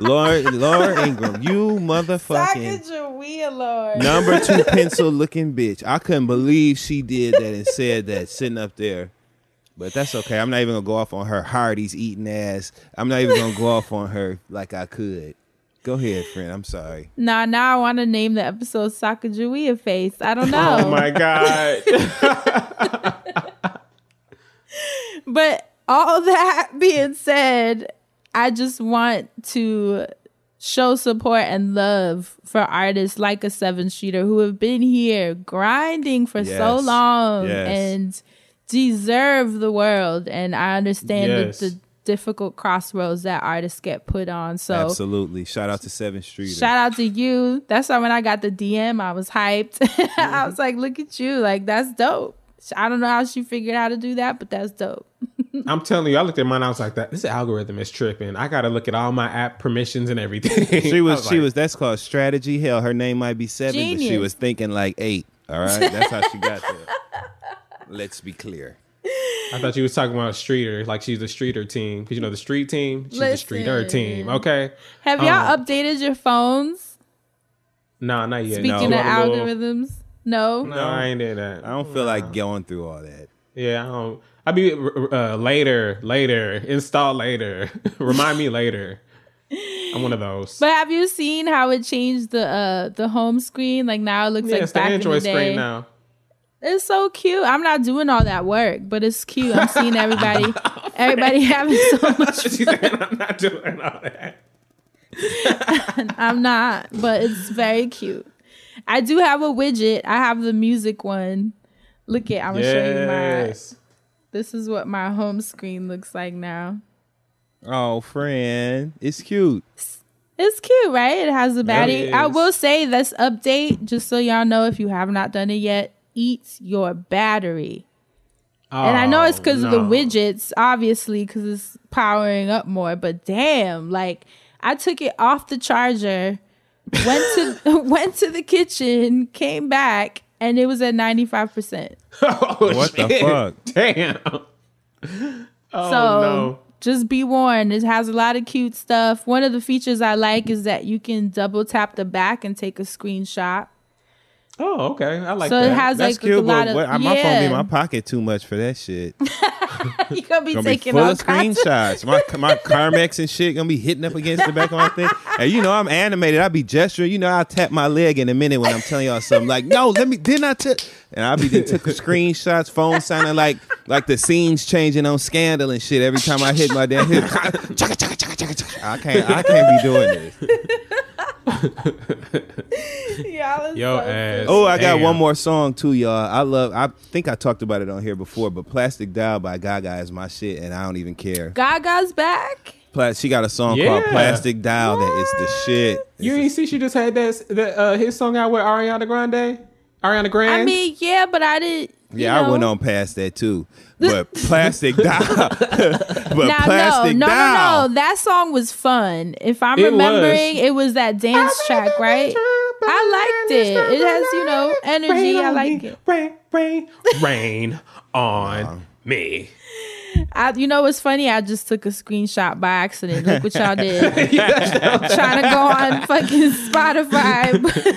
Laura Ingram, you motherfucking Sacagawea, Lord. number 2 pencil looking bitch. I couldn't believe she did that and said that sitting up there. But that's okay. I'm not even going to go off on her Hardee's eating ass. I'm not even going to go off on her like I could. Go ahead, friend. I'm sorry. Now I want to name the episode Sacagawea Face. I don't know. Oh, my God. But all that being said, I just want to show support and love for artists like a Seven Streeter who have been here grinding for so long and deserve the world. And I understand the difficult crossroads that artists get put on. So absolutely. Shout out to Seven Streeter. Shout out to you. That's why when I got the DM, I was hyped. I was like, look at you. Like, that's dope. I don't know how she figured out how to do that, but that's dope. I'm telling you, I looked at mine. I was like, this algorithm is tripping. I got to look at all my app permissions and everything. She was. That's called strategy. Hell, her name might be 7, but she was thinking like 8. All right, that's how she got there. Let's be clear. I thought you was talking about Streeter, like she's the Streeter team. Because you know the street team, she's the Streeter team. Okay. Have y'all updated your phones? Nah, not yet. Speaking of algorithms, no, I ain't did that. I don't feel like going through all that. Yeah, I don't. I'll be later, install later, remind me later. I'm one of those. But have you seen how it changed the home screen? Like now it looks like it's back the Android in the day. screen now. It's so cute. I'm not doing all that work, but it's cute. I'm seeing everybody having so much fun. She's saying I'm not doing all that. I'm not, but it's very cute. I do have a widget. I have the music one. Look at, I'm gonna show you my. This is what my home screen looks like now. Oh, friend, it's cute. It's cute, right? It has a baddie. I will say this update, just so y'all know, if you have not done it yet, eats your battery. And I know it's because of the widgets, obviously, because it's powering up more. But damn, like I took it off the charger, went to the kitchen, came back, and it was at 95%. What the fuck? Damn. So just be warned. It has a lot of cute stuff. One of the features I like is that you can double tap the back and take a screenshot. Oh, okay. I like that. So it has That's like cute, a lot of my phone be in my pocket too much for that shit. You're gonna be taking full all of screenshots. My Carmex and shit gonna be hitting up against the back of my thing. And you know I'm animated. I be gesturing. You know I'll tap my leg in a minute when I'm telling y'all something. Like, no, didn't I tell? And I be took screenshots. Phone sounding like the scenes changing on Scandal and shit. Every time I hit my damn hit. I can't be doing this. I got one more song too, y'all. I think I talked about it on here before, but Plastic Doll by Gaga is my shit, and I don't even care. Gaga's back. She got a song called Plastic Doll that is the shit. You ain't see she just had that his song out with Ariana Grande? I mean, yeah, but I didn't. I went on past that too. But Plastic Doll. No. That song was fun. If I'm remembering, it was that dance track, right? I liked it. It has, energy. I like it. Rain on me. You know what's funny? I just took a screenshot by accident. Look what y'all did. Trying to go on fucking Spotify.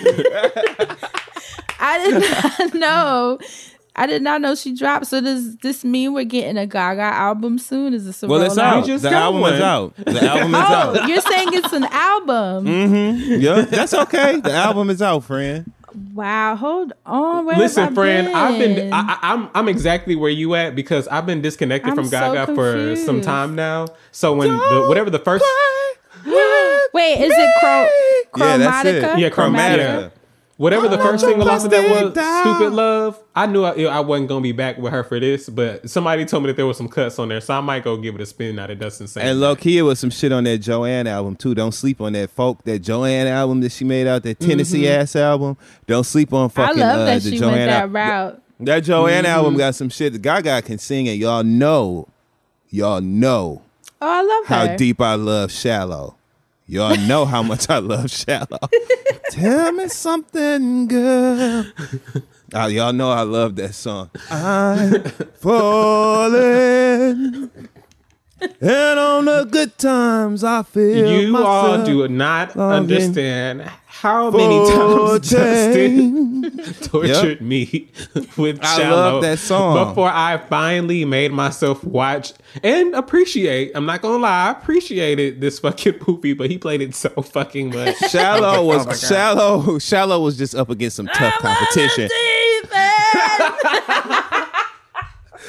I did not know she dropped. So does this mean we're getting a Gaga album soon? Is this a it's out. The album is out. The album is out. You're saying it's an album? Mm-hmm. Yeah, that's okay. The album is out, friend. Wow, hold on. Listen, friend, I'm exactly where you at because I've been disconnected from Gaga for some time now. So when whatever the first wait, is it Chromatica? Yeah, that's it. Yeah, Chromatica. Yeah. Whatever the first single off of that was, Stupid Love, I knew I wasn't going to be back with her for this, but somebody told me that there was some cuts on there, so I might go give it a spin now that Dustin sang. And low-key, it was some shit on that Joanne album, too. Don't sleep on that that Joanne album that she made out, that Tennessee-ass album. Don't sleep on fucking I love that the she Joanne went that route. That Joanne album got some shit. Gaga can sing, and y'all know. Oh, I love her. How deep I love Shallow. Y'all know how much I love Shallow. Tell me something, girl. Y'all know I love that song. I'm falling. And on the good times I feel you myself all do not understand how many times Dustin tortured me with Shallow. I love that song. Before I finally made myself watch and appreciate. I'm not gonna lie, I appreciated this fucking movie, but he played it so fucking much. Shallow was just up against some tough competition.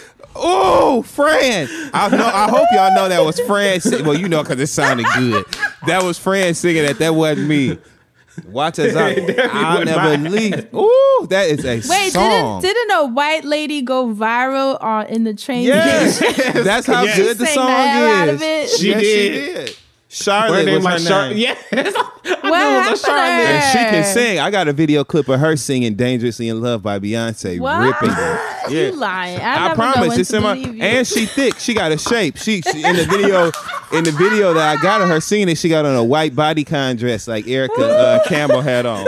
Oh, Fran. I hope y'all know that was Fran. Well, you know, because it sounded good. That was Fran singing that. That wasn't me. Watch as I'll never leave. Ooh, that is a song. Didn't a white lady go viral in the train? Yes. That's how good the song out is. of it. She did. Charlotte was her name. Yes. What happened to her? And she can sing. I got a video clip of her singing "Dangerously in Love" by Beyonce, ripping it. You lying? I promise. It's in my. And she thick. She got a shape. She in the video. In the video that I got of her singing it, she got on a white bodycon dress like Erica Campbell had on.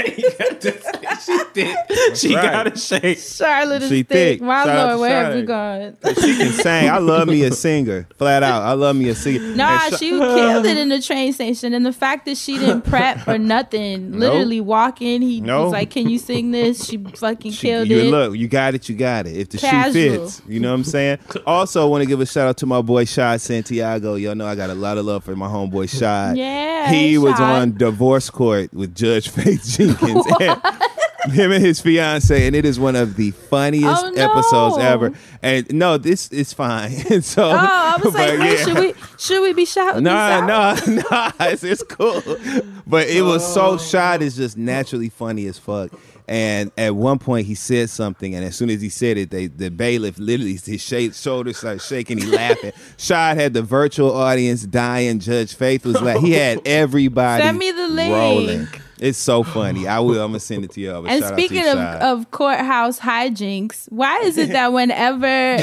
She thick. She got a shape. Charlotte is thick. My Lord, where have we gone? She can sing. I love me a singer. Flat out. I love me a singer. Nah, she killed it in the train station. And the fact that she didn't prep or nothing, literally walking, he was like, can you sing this? She fucking killed it. Look, you got it, you got it. If the Casual. shoe fits. You know what I'm saying? Also, I want to give a shout out to my boy Shad Santiago. Y'all know I got a lot of love for my homeboy Shad. Yeah. He was on divorce court with Judge Faith Jenkins. Him and his fiance, and it is one of the funniest episodes ever. And no, this is fine. And so, I was like, wait, should we be shouting? No, it's cool. But it was so Shad is just naturally funny as fuck. And at one point he said something, and as soon as he said it, the bailiff literally his shoulders started shaking. He laughing. Shad had the virtual audience dying. Judge Faith was like, he had everybody. Send me the link. Rolling. It's so funny. I'm gonna send it to y'all. And speaking of courthouse hijinks, why is it that whenever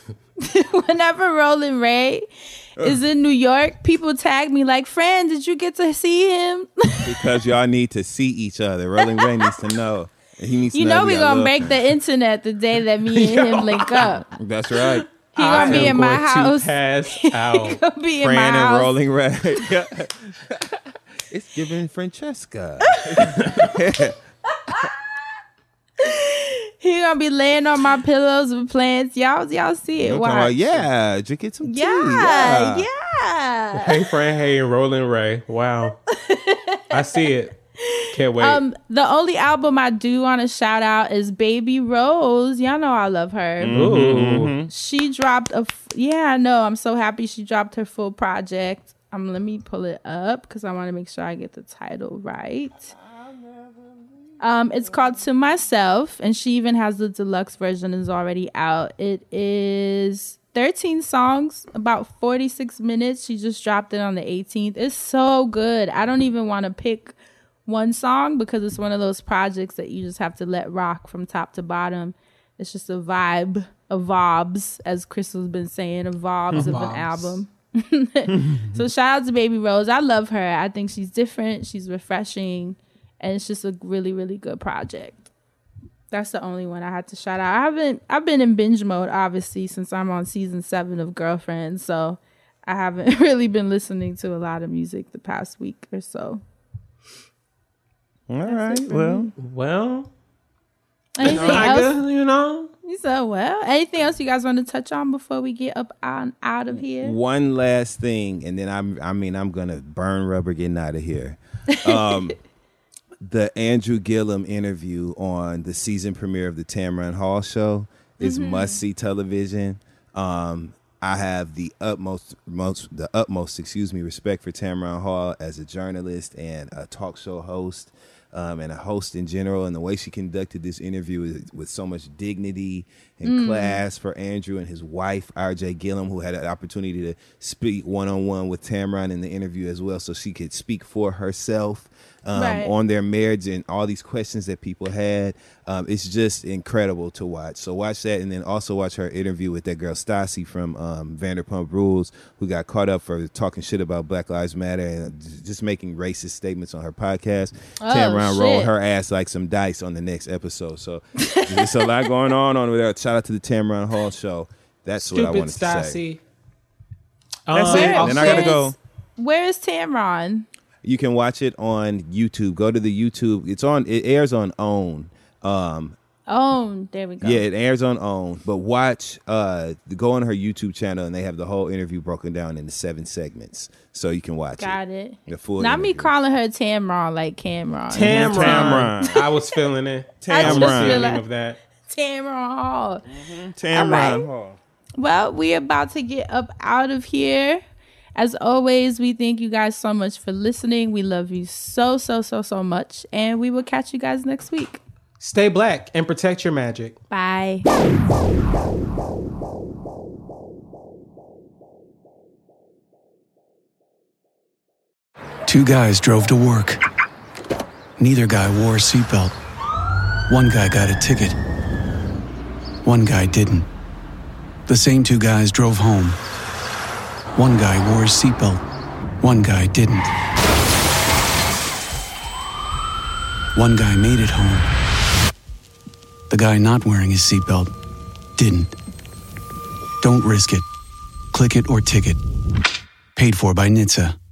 Rolling Ray is in New York, people tag me like, "Fran, did you get to see him?" Because y'all need to see each other. Rolling Ray needs to know. He needs to know we're gonna break the internet the day that me and him link up. That's right. He gonna be in my house. Pass out. He gonna be in Fran my and house. Rolling Ray. It's giving Francesca. He gonna be laying on my pillows with plants. Y'all see it. Watch. Yeah, drinking some tea. Yeah. Hey, Fran, hey, Rolling Ray. Wow. I see it. Can't wait. The only album I do want to shout out is Baby Rose. Y'all know I love her. Ooh. She dropped I know. I'm so happy she dropped her full project. Let me pull it up because I want to make sure I get the title right. It's called To Myself, and she even has the deluxe version is already out. It is 13 songs, about 46 minutes. She just dropped it on the 18th. It's so good. I don't even want to pick one song because it's one of those projects that you just have to let rock from top to bottom. It's just a vibe, a vibes, as Crystal's been saying, a vibes of an album. So shout out to Baby Rose. I love her. I think she's different. She's refreshing. And it's just a really, really good project. That's the only one I had to shout out. I've been in binge mode, obviously, since I'm on season 7 of Girlfriends. So I haven't really been listening to a lot of music the past week or so. All right. Well. Anything else? You know? You said, well, anything else you guys want to touch on before we get up out of here? One last thing, and then I'm going to burn rubber getting out of here. The Andrew Gillum interview on the season premiere of the Tamron Hall show is must-see television. I have the utmost respect for Tamron Hall as a journalist and a talk show host. And a host in general, and the way she conducted this interview with so much dignity and class for Andrew and his wife, RJ Gillum, who had an opportunity to speak one-on-one with Tamron in the interview as well, so she could speak for herself on their marriage and all these questions that people had. It's just incredible to watch. So watch that, and then also watch her interview with that girl Stassi from Vanderpump Rules, who got caught up for talking shit about Black Lives Matter and just making racist statements on her podcast. Tamron rolled her ass like some dice on the next episode. So there's a lot going on over there. Shout out to the Tamron Hall show. That's what I wanted to say. That's it. And I gotta go. Where is Tamron? You can watch it on YouTube. Go to the YouTube. It airs on OWN. There we go. Yeah, it airs on OWN. But watch, go on her YouTube channel, and they have the whole interview broken down into 7 segments, so you can watch Got it. The full Not interview. me calling her Tamron like Cameron. Tamron. I was feeling it. Tamron. Of that. Tamron Hall. Tamron Hall. Well, we're about to get up out of here. As always, we thank you guys so much for listening. We love you so much. And we will catch you guys next week. Stay black and protect your magic. Bye. Two guys drove to work. Neither guy wore a seatbelt. One guy got a ticket. One guy didn't. The same two guys drove home. One guy wore his seatbelt. One guy didn't. One guy made it home. The guy not wearing his seatbelt didn't. Don't risk it. Click it or ticket. Paid for by NHTSA.